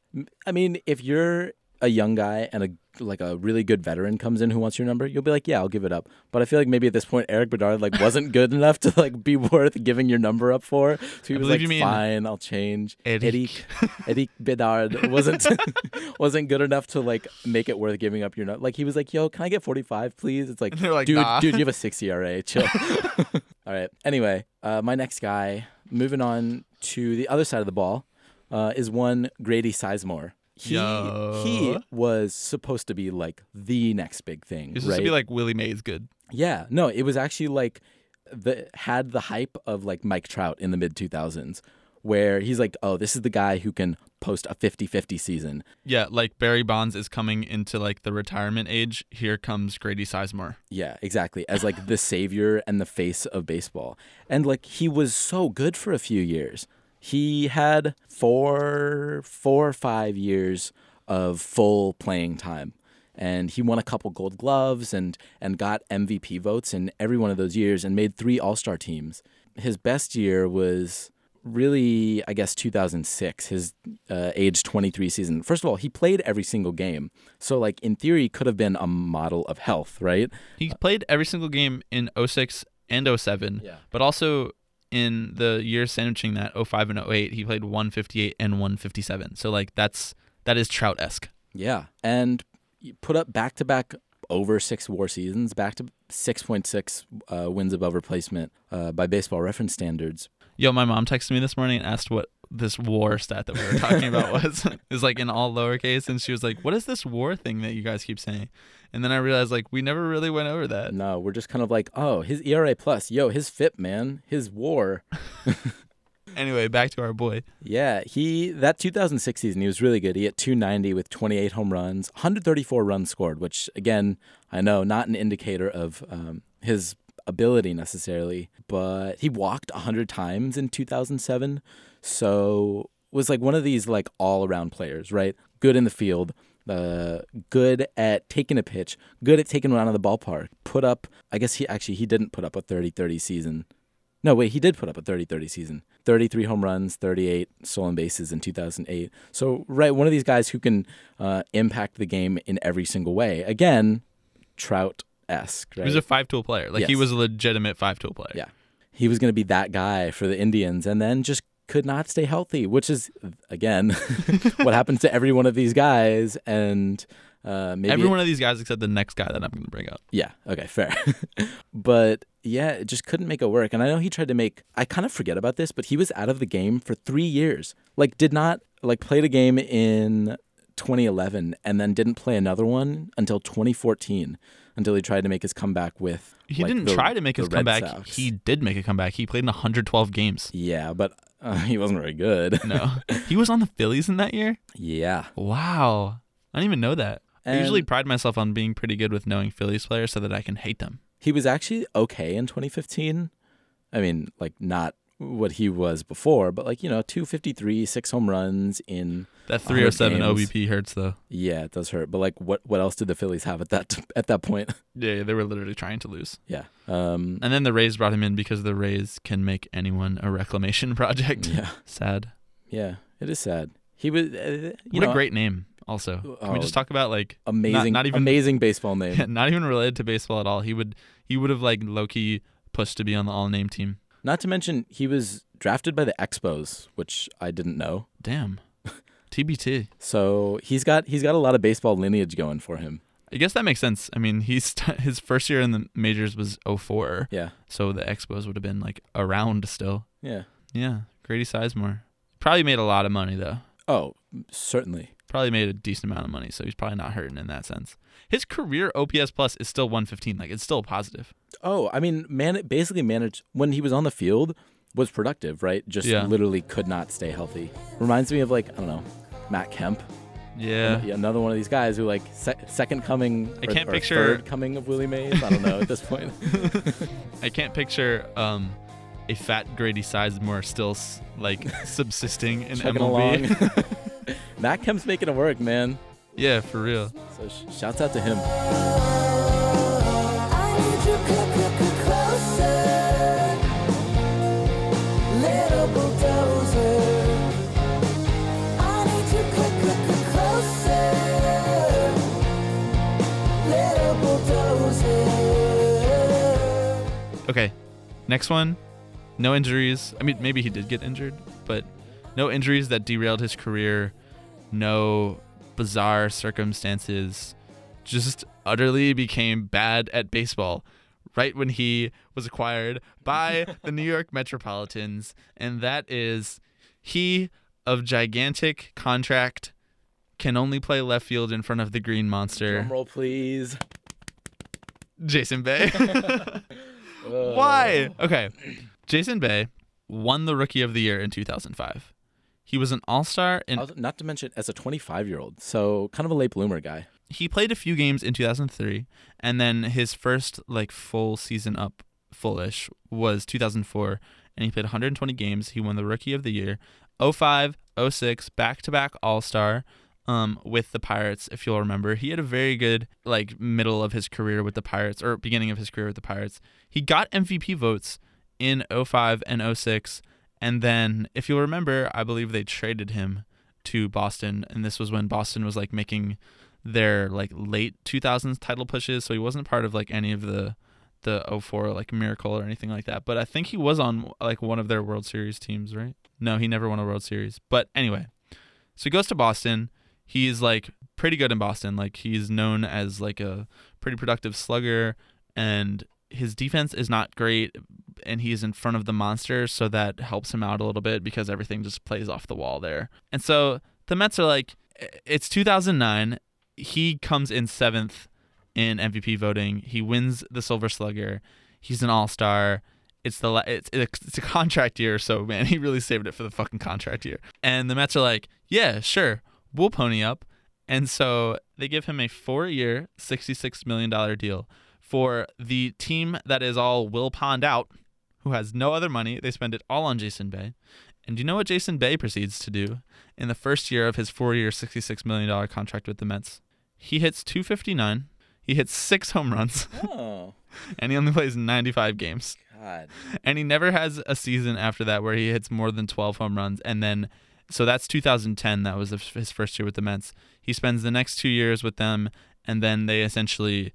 Speaker 3: if you're a young guy and a really good veteran comes in who wants your number, you'll be like, yeah, I'll give it up. But I feel like maybe at this point Eric Bedard wasn't good enough to be worth giving your number up for. So he was like, fine, I'll change. Eric Bedard wasn't good enough to make it worth giving up your number. He was like, yo, can I get 45, please? It's like,
Speaker 4: like,
Speaker 3: dude,
Speaker 4: nah.
Speaker 3: you have a 6 ERA, chill. All right. Anyway, my next guy, moving on to the other side of the ball, is one Grady Sizemore. He was supposed to be the next big thing.
Speaker 4: He was supposed to be like Willie Mays good.
Speaker 3: Yeah. No, it was actually had the hype of Mike Trout in the mid 2000s, where he's like, oh, this is the guy who can post a 50-50 season.
Speaker 4: Yeah, Barry Bonds is coming into the retirement age. Here comes Grady Sizemore.
Speaker 3: Yeah, exactly. As the savior and the face of baseball. And he was so good for a few years. He had 4 or 5 years of full playing time, and he won a couple Gold Gloves and got MVP votes in every one of those years and made 3 All-Star teams. His best year was really, I guess, 2006, his age 23 season. First of all, he played every single game. So, in theory, could have been a model of health, right?
Speaker 4: He played every single game in 06 and 07, but also in the years sandwiching that 05 and 08, he played 158 and 157. So that is Trout-esque.
Speaker 3: Yeah, and you put up back-to-back over 6 WAR seasons, back to 6.6 wins above replacement by Baseball Reference standards.
Speaker 4: Yo, my mom texted me this morning and asked what this WAR stat that we were talking about was. It was in all lowercase, and she was like, what is this WAR thing that you guys keep saying? And then I realized we never really went over that.
Speaker 3: No, we're just kind of oh, his ERA plus, yo, his FIP, man, his WAR.
Speaker 4: Anyway, back to our boy.
Speaker 3: Yeah, that 2006 season, he was really good. He hit 290 with 28 home runs, 134 runs scored, which, again, I know, not an indicator of his ability necessarily, but he walked 100 times in 2007, so was one of these all-around players, right? Good in the field, good at taking a pitch, good at taking one out of the ballpark. Put up, I guess he didn't put up a 30-30 season. No, wait, he did put up a 30-30 season. 33 home runs, 38 stolen bases in 2008. So, right, one of these guys who can impact the game in every single way. Again, Trout-esque, right?
Speaker 4: He was a 5-tool player.
Speaker 3: Yes.
Speaker 4: He was a legitimate 5-tool player.
Speaker 3: Yeah. He was going to be that guy for the Indians, and then just could not stay healthy, which is, again, what happens to every one of these guys. And maybe
Speaker 4: every one of these guys except the next guy that I'm going to bring up.
Speaker 3: Yeah, okay, fair. But yeah, it just couldn't make it work. And I know he tried to I kind of forget about this, but he was out of the game for 3 years. Did not, played a game in 2011 and then didn't play another one until 2014, until he tried to make his comeback with
Speaker 4: He didn't try to make his comeback.
Speaker 3: Sox.
Speaker 4: He did make a comeback. He played in 112 games.
Speaker 3: Yeah, but he wasn't very good.
Speaker 4: No. He was on the Phillies in that year?
Speaker 3: Yeah.
Speaker 4: Wow. I didn't even know that.
Speaker 3: And
Speaker 4: I usually pride myself on being pretty good with knowing Phillies players so that I can hate them.
Speaker 3: He was actually okay in 2015. I mean, not what he was before, but 253, 6 home runs in
Speaker 4: that 307 OBP hurts though.
Speaker 3: Yeah, it does hurt. But what else did the Phillies have at that point?
Speaker 4: Yeah, they were literally trying to lose.
Speaker 3: Yeah.
Speaker 4: And then the Rays brought him in because the Rays can make anyone a reclamation project.
Speaker 3: Yeah.
Speaker 4: Sad.
Speaker 3: Yeah, it is sad. He was
Speaker 4: what a great name. Also, can we just talk about
Speaker 3: amazing, not even amazing baseball name?
Speaker 4: Yeah, not even related to baseball at all. He would have low key pushed to be on the all name team.
Speaker 3: Not to mention he was drafted by the Expos, which I didn't know.
Speaker 4: Damn, TBT.
Speaker 3: So he's got a lot of baseball lineage going for him.
Speaker 4: I guess that makes sense. I mean, his first year in the majors was 04.
Speaker 3: Yeah.
Speaker 4: So the Expos would have been around still.
Speaker 3: Yeah.
Speaker 4: Yeah. Grady Sizemore probably made a lot of money though.
Speaker 3: Oh, certainly.
Speaker 4: Probably made a decent amount of money, so he's probably not hurting in that sense. His career OPS plus is still 115. It's still positive.
Speaker 3: Oh, I mean, basically managed when he was on the field, was productive, right? Just
Speaker 4: Yeah.
Speaker 3: literally could not stay healthy. Reminds me of like, I don't know, Matt Kemp.
Speaker 4: Yeah.
Speaker 3: Another one of these guys who like second coming
Speaker 4: I can't
Speaker 3: or
Speaker 4: picture-
Speaker 3: third coming of Willie Mays. I don't know at this point.
Speaker 4: I can't picture a fat Grady Sizemore still like subsisting in
Speaker 3: Chugging
Speaker 4: MLB.
Speaker 3: along. Matt Kemp's making it work, man.
Speaker 4: Yeah, for real.
Speaker 3: So shouts out to him.
Speaker 5: I need you closer, little bulldozer. I need you closer, little bulldozer.
Speaker 4: Okay, next one. No injuries. I mean, maybe he did get injured, but no injuries that derailed his career. No bizarre circumstances. Just utterly became bad at baseball right when he was acquired by the New York Metropolitans. And that is he of gigantic contract can only play left field in front of the Green Monster.
Speaker 3: Drum roll, please.
Speaker 4: Jason Bay. Why? Okay. Jason Bay won the Rookie of the Year in 2005. He was an all-star in
Speaker 3: Not to mention as a 25-year-old, so kind of a late bloomer guy.
Speaker 4: he played a few games in 2003, and then his first like full season up fullish was 2004, and he played 120 games. He won the Rookie of the Year. 05, 06, back-to-back all-star with the Pirates, if you'll remember. He had a very good like middle of his career with the Pirates, or beginning of his career with the Pirates. He got MVP votes in 05 and 06, and then if you'll remember, I believe they traded him to Boston, and this was when Boston was like making their like late 2000s title pushes, so he wasn't part of like any of the 04 like Miracle or anything like that. But I think he was on like one of their World Series teams, right? No, he never won a World Series. But anyway, so he goes to Boston. He's like pretty good in Boston. Like he's known as like a pretty productive slugger, and his defense is not great, and he's in front of the monster, so that helps him out a little bit because everything just plays off the wall there. And so the Mets are like, it's 2009. He comes in 7th in MVP voting. He wins the Silver Slugger. He's an all-star. It's a contract year, so man, he really saved it for the fucking contract year. And the Mets are like, yeah, sure, we'll pony up. And so they give him a 4-year, $66 million deal for the team that is all Will Pond out, who has no other money. They spend it all on Jason Bay. And do you know what Jason Bay proceeds to do in the first year of his 4-year, $66 million contract with the Mets? He hits .259. He hits 6 home runs.
Speaker 3: Oh,
Speaker 4: And he only plays 95 games.
Speaker 3: God.
Speaker 4: And he never has a season after that where he hits more than 12 home runs. And then, so that's 2010. That was his first year with the Mets. He spends the next 2 years with them, and then they essentially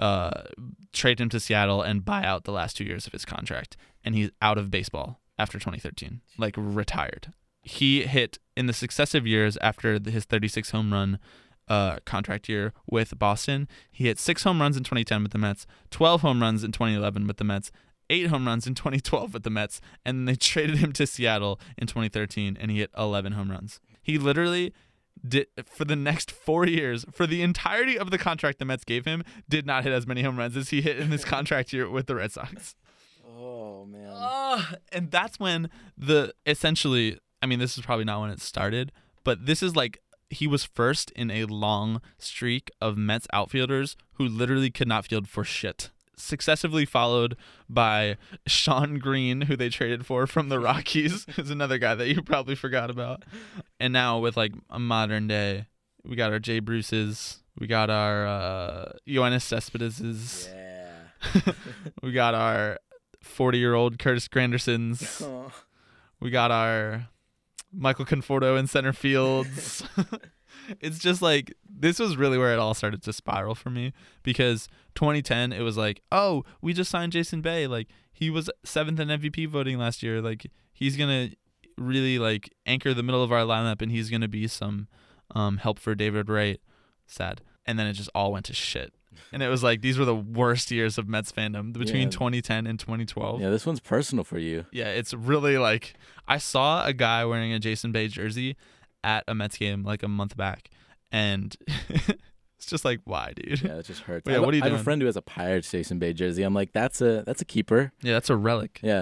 Speaker 4: trade him to Seattle and buy out the last 2 years of his contract. And he's out of baseball after 2013, like retired. He hit in the successive years after his 36 home run contract year with Boston. He hit 6 home runs in 2010 with the Mets, 12 home runs in 2011 with the Mets, 8 home runs in 2012 with the Mets, and then they traded him to Seattle in 2013, and he hit 11 home runs. He literally did, for the next 4 years, for the entirety of the contract the Mets gave him, did not hit as many home runs as he hit in his contract year with the Red Sox.
Speaker 3: Oh, man.
Speaker 4: And that's when essentially, I mean, this is probably not when it started, but this is like, he was first in a long streak of Mets outfielders who literally could not field for shit. Successively followed by Sean Green, who they traded for from the Rockies, who's another guy that you probably forgot about. And now with like a modern day, we got our Jay Bruces, we got our Yoenis Cespedes',
Speaker 3: Yeah.
Speaker 4: we got our 40-year-old Curtis Grandersons,
Speaker 3: Oh.
Speaker 4: we got our Michael Conforto in center fields. It's just like, this was really where it all started to spiral for me, because 2010, it was like, oh, we just signed Jason Bay. Like, he was 7th in MVP voting last year. Like, he's going to really like anchor the middle of our lineup, and he's going to be some help for David Wright. Sad. And then it just all went to shit. And it was like, these were the worst years of Mets fandom between 2010 and 2012.
Speaker 3: Yeah, this one's personal for you.
Speaker 4: Yeah, it's really like, I saw a guy wearing a Jason Bay jersey at a Mets game like a month back, and it's just like, why, dude?
Speaker 3: Yeah, it just hurts.
Speaker 4: Yeah, what are you
Speaker 3: I have
Speaker 4: doing?
Speaker 3: a friend who has a Pirates Jason Bay jersey. I'm like, that's a keeper.
Speaker 4: Yeah, that's a relic.
Speaker 3: Yeah.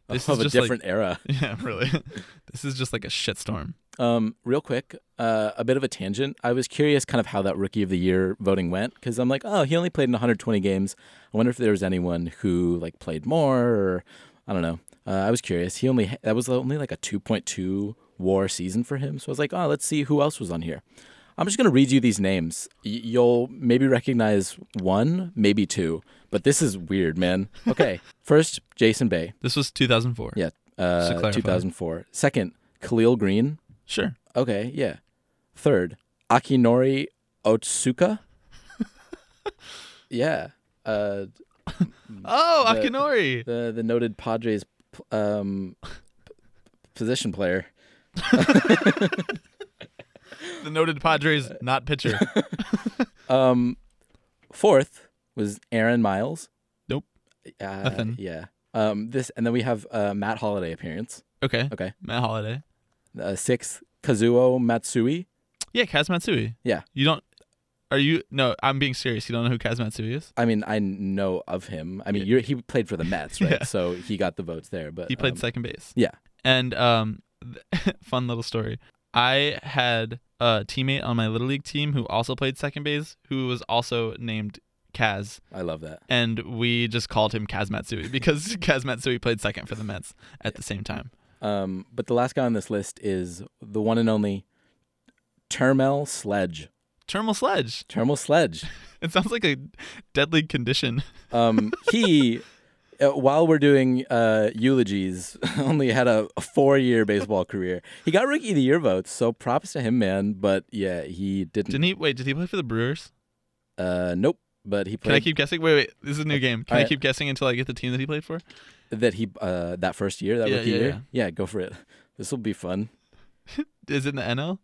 Speaker 4: This
Speaker 3: of
Speaker 4: is
Speaker 3: a
Speaker 4: just
Speaker 3: different era.
Speaker 4: Yeah, really. This is just like a shitstorm.
Speaker 3: Real quick, a bit of a tangent. I was curious kind of how that Rookie of the Year voting went because I'm like, oh, he only played in 120 games. I wonder if there was anyone who like played more or I don't know. I was curious. That was only like a 2.2 WAR season for him. So I was like, oh, let's see who else was on here. I'm just going to read you these names. You'll maybe recognize one, maybe two, but this is weird, man. Okay. First, Jason Bay.
Speaker 4: This was 2004.
Speaker 3: Yeah.
Speaker 4: Just to clarify.
Speaker 3: 2004. Second, Khalil Green.
Speaker 4: Sure.
Speaker 3: Okay, yeah. Third, Akinori Otsuka. Yeah.
Speaker 4: Oh,
Speaker 3: The-
Speaker 4: Akinori.
Speaker 3: The noted Padres position player.
Speaker 4: The noted Padres not pitcher.
Speaker 3: Fourth was Aaron Miles.
Speaker 4: Nope. Nothing.
Speaker 3: Yeah. And then we have Matt Holliday appearance.
Speaker 4: Okay.
Speaker 3: Okay.
Speaker 4: Matt Holliday.
Speaker 3: Sixth, Kazuo Matsui.
Speaker 4: Yeah, Kaz Matsui.
Speaker 3: Yeah.
Speaker 4: You don't. Are you? No, I'm being serious. You don't know who Kaz Matsui is?
Speaker 3: I mean, I know of him. I mean, he played for the Mets, right?
Speaker 4: Yeah.
Speaker 3: So he got the votes there. But
Speaker 4: He played second base.
Speaker 3: Yeah.
Speaker 4: And fun little story. I had a teammate on my Little League team who also played second base, who was also named Kaz.
Speaker 3: I love that.
Speaker 4: And we just called him Kaz Matsui because Kaz Matsui played second for the Mets at the same time.
Speaker 3: But the last guy on this list is the one and only Termel Sledge.
Speaker 4: Terminal Sledge.
Speaker 3: Termel Sledge.
Speaker 4: It sounds like a deadly condition.
Speaker 3: He, while we're doing eulogies, only had a 4-year baseball career. He got Rookie of the Year votes, so props to him, man. But yeah, he didn't.
Speaker 4: Did he play for the Brewers?
Speaker 3: Nope. But he
Speaker 4: Can I
Speaker 3: played
Speaker 4: keep guessing? Wait. This is a new game. Can I
Speaker 3: Alright.
Speaker 4: keep guessing until I get the team that he played for?
Speaker 3: that first year, that
Speaker 4: Yeah,
Speaker 3: rookie
Speaker 4: yeah,
Speaker 3: year. Yeah, go for it. This will be fun.
Speaker 4: Is it in the NL?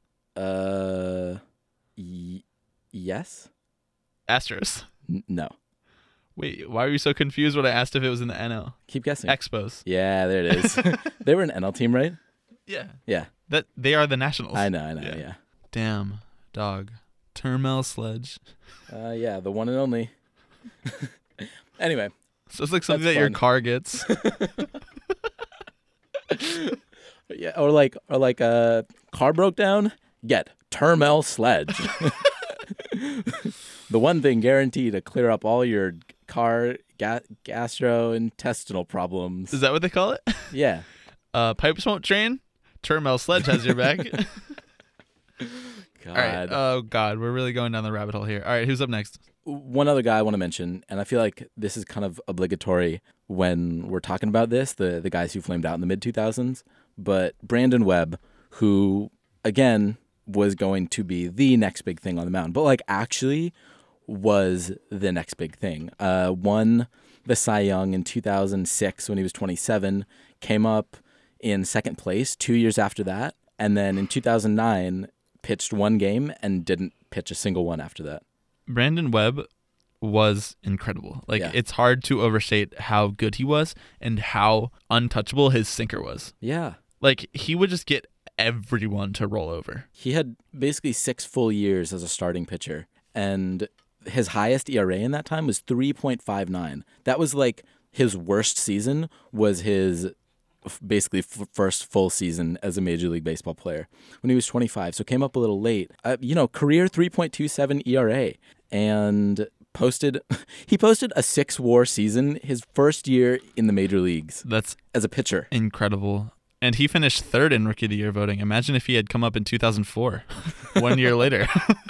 Speaker 3: Yes.
Speaker 4: Astros.
Speaker 3: No.
Speaker 4: Wait, why were you so confused when I asked if it was in the NL?
Speaker 3: Keep guessing.
Speaker 4: Expos.
Speaker 3: Yeah, there it is. They were an NL team, right?
Speaker 4: Yeah.
Speaker 3: Yeah.
Speaker 4: That they are the Nationals.
Speaker 3: I know.
Speaker 4: Yeah.
Speaker 3: Yeah.
Speaker 4: Damn, dog. Termel Sledge.
Speaker 3: Yeah, the one and only. Anyway.
Speaker 4: So it's like something
Speaker 3: That's
Speaker 4: that your
Speaker 3: fun.
Speaker 4: car gets.
Speaker 3: Yeah, or like car broke down. Get Termel Sledge. The one thing guaranteed to clear up all your car gastrointestinal problems.
Speaker 4: Is that what they call it?
Speaker 3: Yeah.
Speaker 4: Pipes won't train. Termel Sledge has your back.
Speaker 3: God.
Speaker 4: All right. Oh God, we're really going down the rabbit hole here. All right, who's up next?
Speaker 3: One other guy I want to mention, and I feel like this is kind of obligatory when we're talking about this, the guys who flamed out in the mid-2000s, but Brandon Webb, who, again, was going to be the next big thing on the mountain, but like actually was the next big thing. Won the Cy Young in 2006 when he was 27, came up in second place 2 years after that, and then in 2009 pitched one game and didn't pitch a single one after that.
Speaker 4: Brandon Webb was incredible. Like
Speaker 3: Yeah.
Speaker 4: it's hard to overstate how good he was and how untouchable his sinker was.
Speaker 3: Yeah.
Speaker 4: Like he would just get everyone to roll over.
Speaker 3: He had basically 6 full years as a starting pitcher, and his highest ERA in that time was 3.59. That was like his worst season was his basically first full season as a Major League Baseball player when he was 25. So came up a little late. Career 3.27 ERA, and he posted a 6 WAR season his first year in the major leagues
Speaker 4: That's
Speaker 3: as a pitcher.
Speaker 4: incredible. And he finished third in Rookie of the Year voting. Imagine if he had come up in 2004, 1 year later.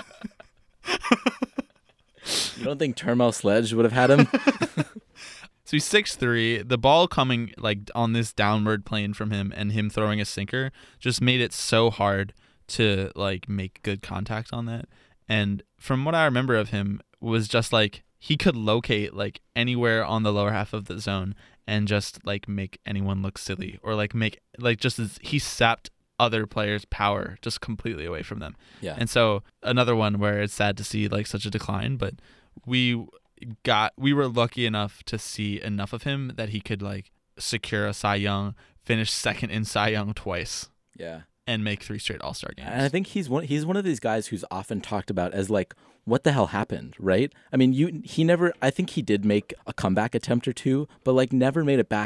Speaker 3: You don't think Termel Sledge would have had him?
Speaker 4: So he's 6'3". The ball coming like on this downward plane from him and him throwing a sinker just made it so hard to like make good contact on that. And from what I remember of him was just like he could locate like anywhere on the lower half of the zone and just like make anyone look silly or like make like just as he sapped other players' power just completely away from them.
Speaker 3: Yeah.
Speaker 4: And so another one where it's sad to see like such a decline, but we were lucky enough to see enough of him that he could like secure a Cy Young, finish second in Cy Young twice,
Speaker 3: Yeah.
Speaker 4: and make 3 straight All-Star games.
Speaker 3: And I think he's one of these guys who's often talked about as like, what the hell happened, right? I mean, I think he did make a comeback attempt or two, but like never made it back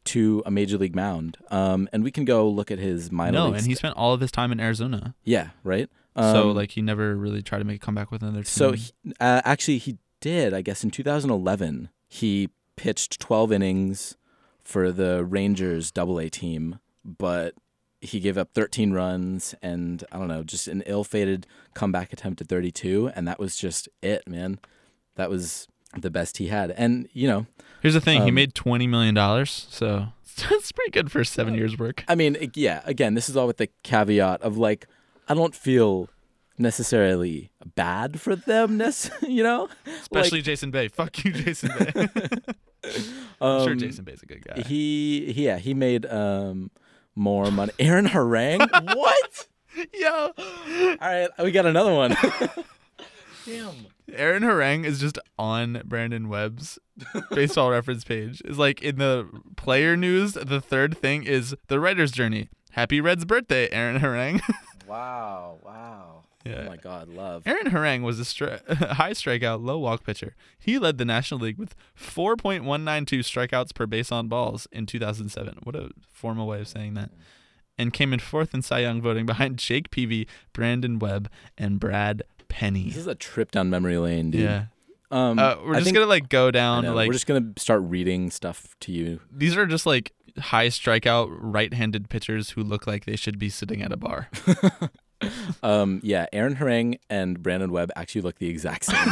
Speaker 3: to a major league mound. And we can go look at his minor league.
Speaker 4: No, and he spent all of his time in Arizona.
Speaker 3: Yeah, right?
Speaker 4: So, like, he never really tried to make a comeback with another team.
Speaker 3: So, actually, he did, I guess, in 2011. He pitched 12 innings for the Rangers AA team, but he gave up 13 runs and, I don't know, just an ill-fated comeback attempt at 32, and that was just it, man. That was the best he had. And, you know...
Speaker 4: Here's the thing. He made $20 million, so it's pretty good for 7 years' work.
Speaker 3: I mean, yeah, again, this is all with the caveat of, like, I don't feel necessarily bad for them, you know?
Speaker 4: Especially Jason Bay. Fuck you, Jason Bay. I'm sure Jason Bay's a good guy.
Speaker 3: He made more money. Aaron Harang? What?
Speaker 4: Yo.
Speaker 3: All right, we got another one. Damn.
Speaker 4: Aaron Harang is just on Brandon Webb's baseball reference page. It's like in the player news, the third thing is the writer's journey. Happy Red's birthday, Aaron Harang.
Speaker 3: Wow.
Speaker 4: Yeah.
Speaker 3: Oh my God, love.
Speaker 4: Aaron Harang was a high strikeout, low walk pitcher. He led the National League with 4.192 strikeouts per base on balls in 2007. What a formal way of saying that. And came in fourth in Cy Young voting behind Jake Peavy, Brandon Webb, and Brad Penny.
Speaker 3: This is a trip down memory lane, dude.
Speaker 4: Yeah. We're just gonna like go down. Like
Speaker 3: we're just gonna start reading stuff to you.
Speaker 4: These are just like high strikeout right-handed pitchers who look like they should be sitting at a bar.
Speaker 3: Yeah, Aaron Harang and Brandon Webb actually look the exact same.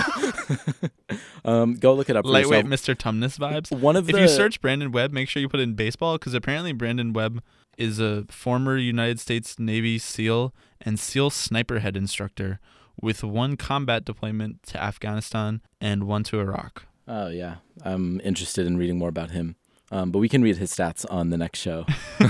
Speaker 3: Go look it up for
Speaker 4: Lightweight
Speaker 3: yourself.
Speaker 4: Mr. Tumnus vibes.
Speaker 3: If
Speaker 4: you search Brandon Webb, make sure you put in baseball, because apparently Brandon Webb is a former United States Navy SEAL and SEAL sniper head instructor with one combat deployment to Afghanistan and one to Iraq.
Speaker 3: Oh, yeah. I'm interested in reading more about him. But we can read his stats on the next show.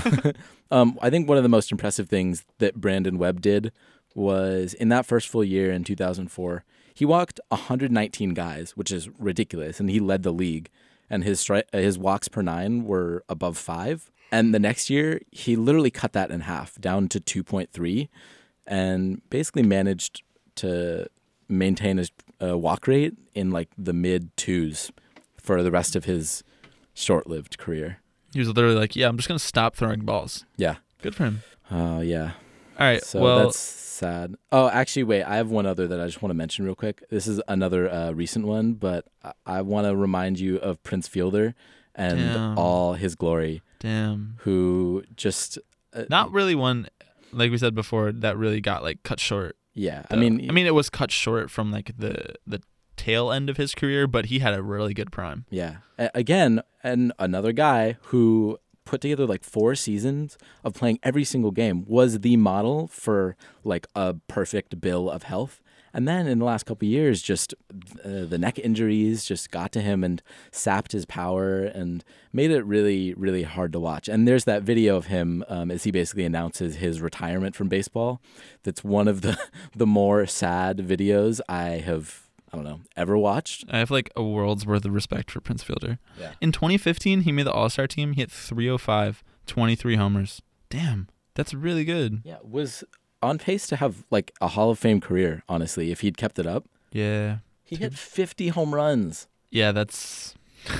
Speaker 3: I think one of the most impressive things that Brandon Webb did was in that first full year in 2004, he walked 119 guys, which is ridiculous, and he led the league. And his walks per nine were above 5. And the next year, he literally cut that in half, down to 2.3, and basically managed to maintain his walk rate in like the mid-2s for the rest of his short-lived career.
Speaker 4: He was literally like, yeah, I'm just going to stop throwing balls.
Speaker 3: Yeah.
Speaker 4: Good for him.
Speaker 3: Oh, yeah.
Speaker 4: All right,
Speaker 3: So that's sad. Oh, actually, wait, I have one other that I just want to mention real quick. This is another recent one, but I want to remind you of Prince Fielder and all his glory.
Speaker 4: Damn.
Speaker 3: Who just...
Speaker 4: not really one, like we said before, that really got like cut short.
Speaker 3: Yeah.
Speaker 4: I mean, it was cut short from like the tail end of his career, but he had a really good prime.
Speaker 3: Yeah. Again, and another guy who put together like 4 seasons of playing every single game, was the model for like a perfect bill of health. And then in the last couple of years, just the neck injuries just got to him and sapped his power and made it really, really hard to watch. And there's that video of him as he basically announces his retirement from baseball. That's one of the more sad videos I have, I don't know, ever watched.
Speaker 4: I have like a world's worth of respect for Prince Fielder.
Speaker 3: Yeah.
Speaker 4: In 2015, he made the All-Star team. He hit .305, 23 homers. Damn, that's really good.
Speaker 3: Yeah, was on pace to have like a Hall of Fame career, honestly, if he'd kept it up.
Speaker 4: Yeah.
Speaker 3: He hit 50 home runs.
Speaker 4: Yeah, that's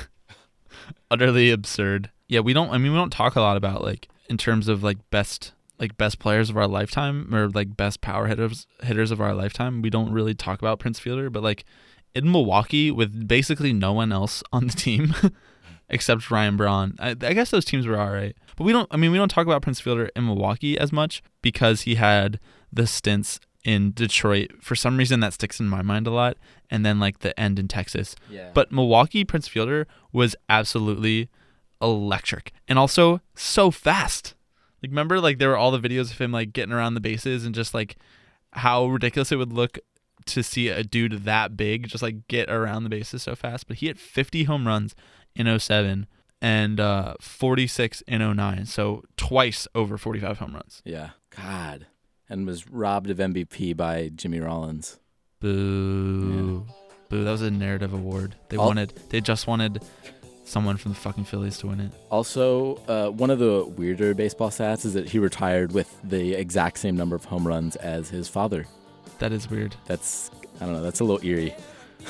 Speaker 4: utterly absurd. Yeah, we don't talk a lot about like in terms of like best players of our lifetime or like best power hitters of our lifetime. We don't really talk about Prince Fielder, but like in Milwaukee with basically no one else on the team except Ryan Braun. I guess those teams were all right. But we don't talk about Prince Fielder in Milwaukee as much because he had the stints in Detroit. For some reason that sticks in my mind a lot. And then like the end in Texas.
Speaker 3: Yeah.
Speaker 4: But Milwaukee Prince Fielder was absolutely electric and also so fast. Like remember like there were all the videos of him like getting around the bases and just like how ridiculous it would look to see a dude that big just like get around the bases so fast. But he hit 50 home runs in 2007 and 46 in 2009. So twice over 45 home runs.
Speaker 3: Yeah. God. And was robbed of MVP by Jimmy Rollins.
Speaker 4: Boo. Yeah. Boo. That was a narrative award. They just wanted someone from the fucking Phillies to win it.
Speaker 3: Also, one of the weirder baseball stats is that he retired with the exact same number of home runs as his father.
Speaker 4: That is weird.
Speaker 3: That's a little eerie.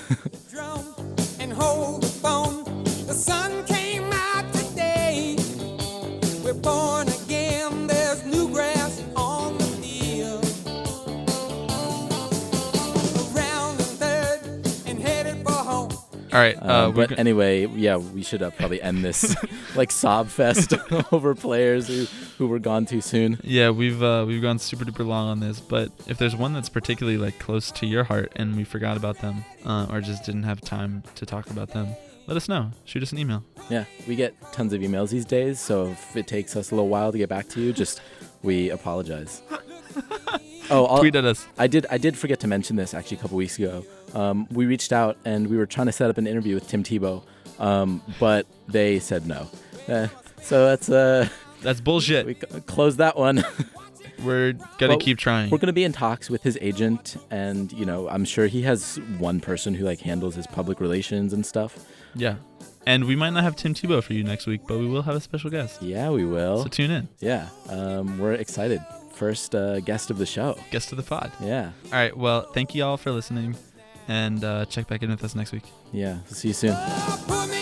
Speaker 5: Drum and hold the phone. The sun came out today. We're born again, there's new grass on the field. Around the third and headed for home.
Speaker 4: All right.
Speaker 3: But anyway, yeah, we should probably end this like sob fest over players who were gone too soon.
Speaker 4: Yeah, we've gone super duper long on this, but if there's one that's particularly like close to your heart and we forgot about them or just didn't have time to talk about them, let us know. Shoot us an email.
Speaker 3: Yeah, we get tons of emails these days, so if it takes us a little while to get back to you, we apologize.
Speaker 4: Tweet at us.
Speaker 3: I did forget to mention this actually a couple weeks ago. We reached out and we were trying to set up an interview with Tim Tebow, but they said no. So
Speaker 4: That's bullshit.
Speaker 3: we closed that one.
Speaker 4: We're gonna
Speaker 3: Well,
Speaker 4: keep trying.
Speaker 3: We're gonna be in talks with his agent, and I'm sure he has one person who like handles his public relations and stuff.
Speaker 4: Yeah. And we might not have Tim Tebow for you next week, but we will have a special guest.
Speaker 3: Yeah, we will.
Speaker 4: So tune in.
Speaker 3: Yeah, we're excited. First guest of the show.
Speaker 4: Guest of the pod.
Speaker 3: Yeah,
Speaker 4: All right. Well, thank you all for listening, and check back in with us next week.
Speaker 3: yeah. See you soon.
Speaker 5: Put me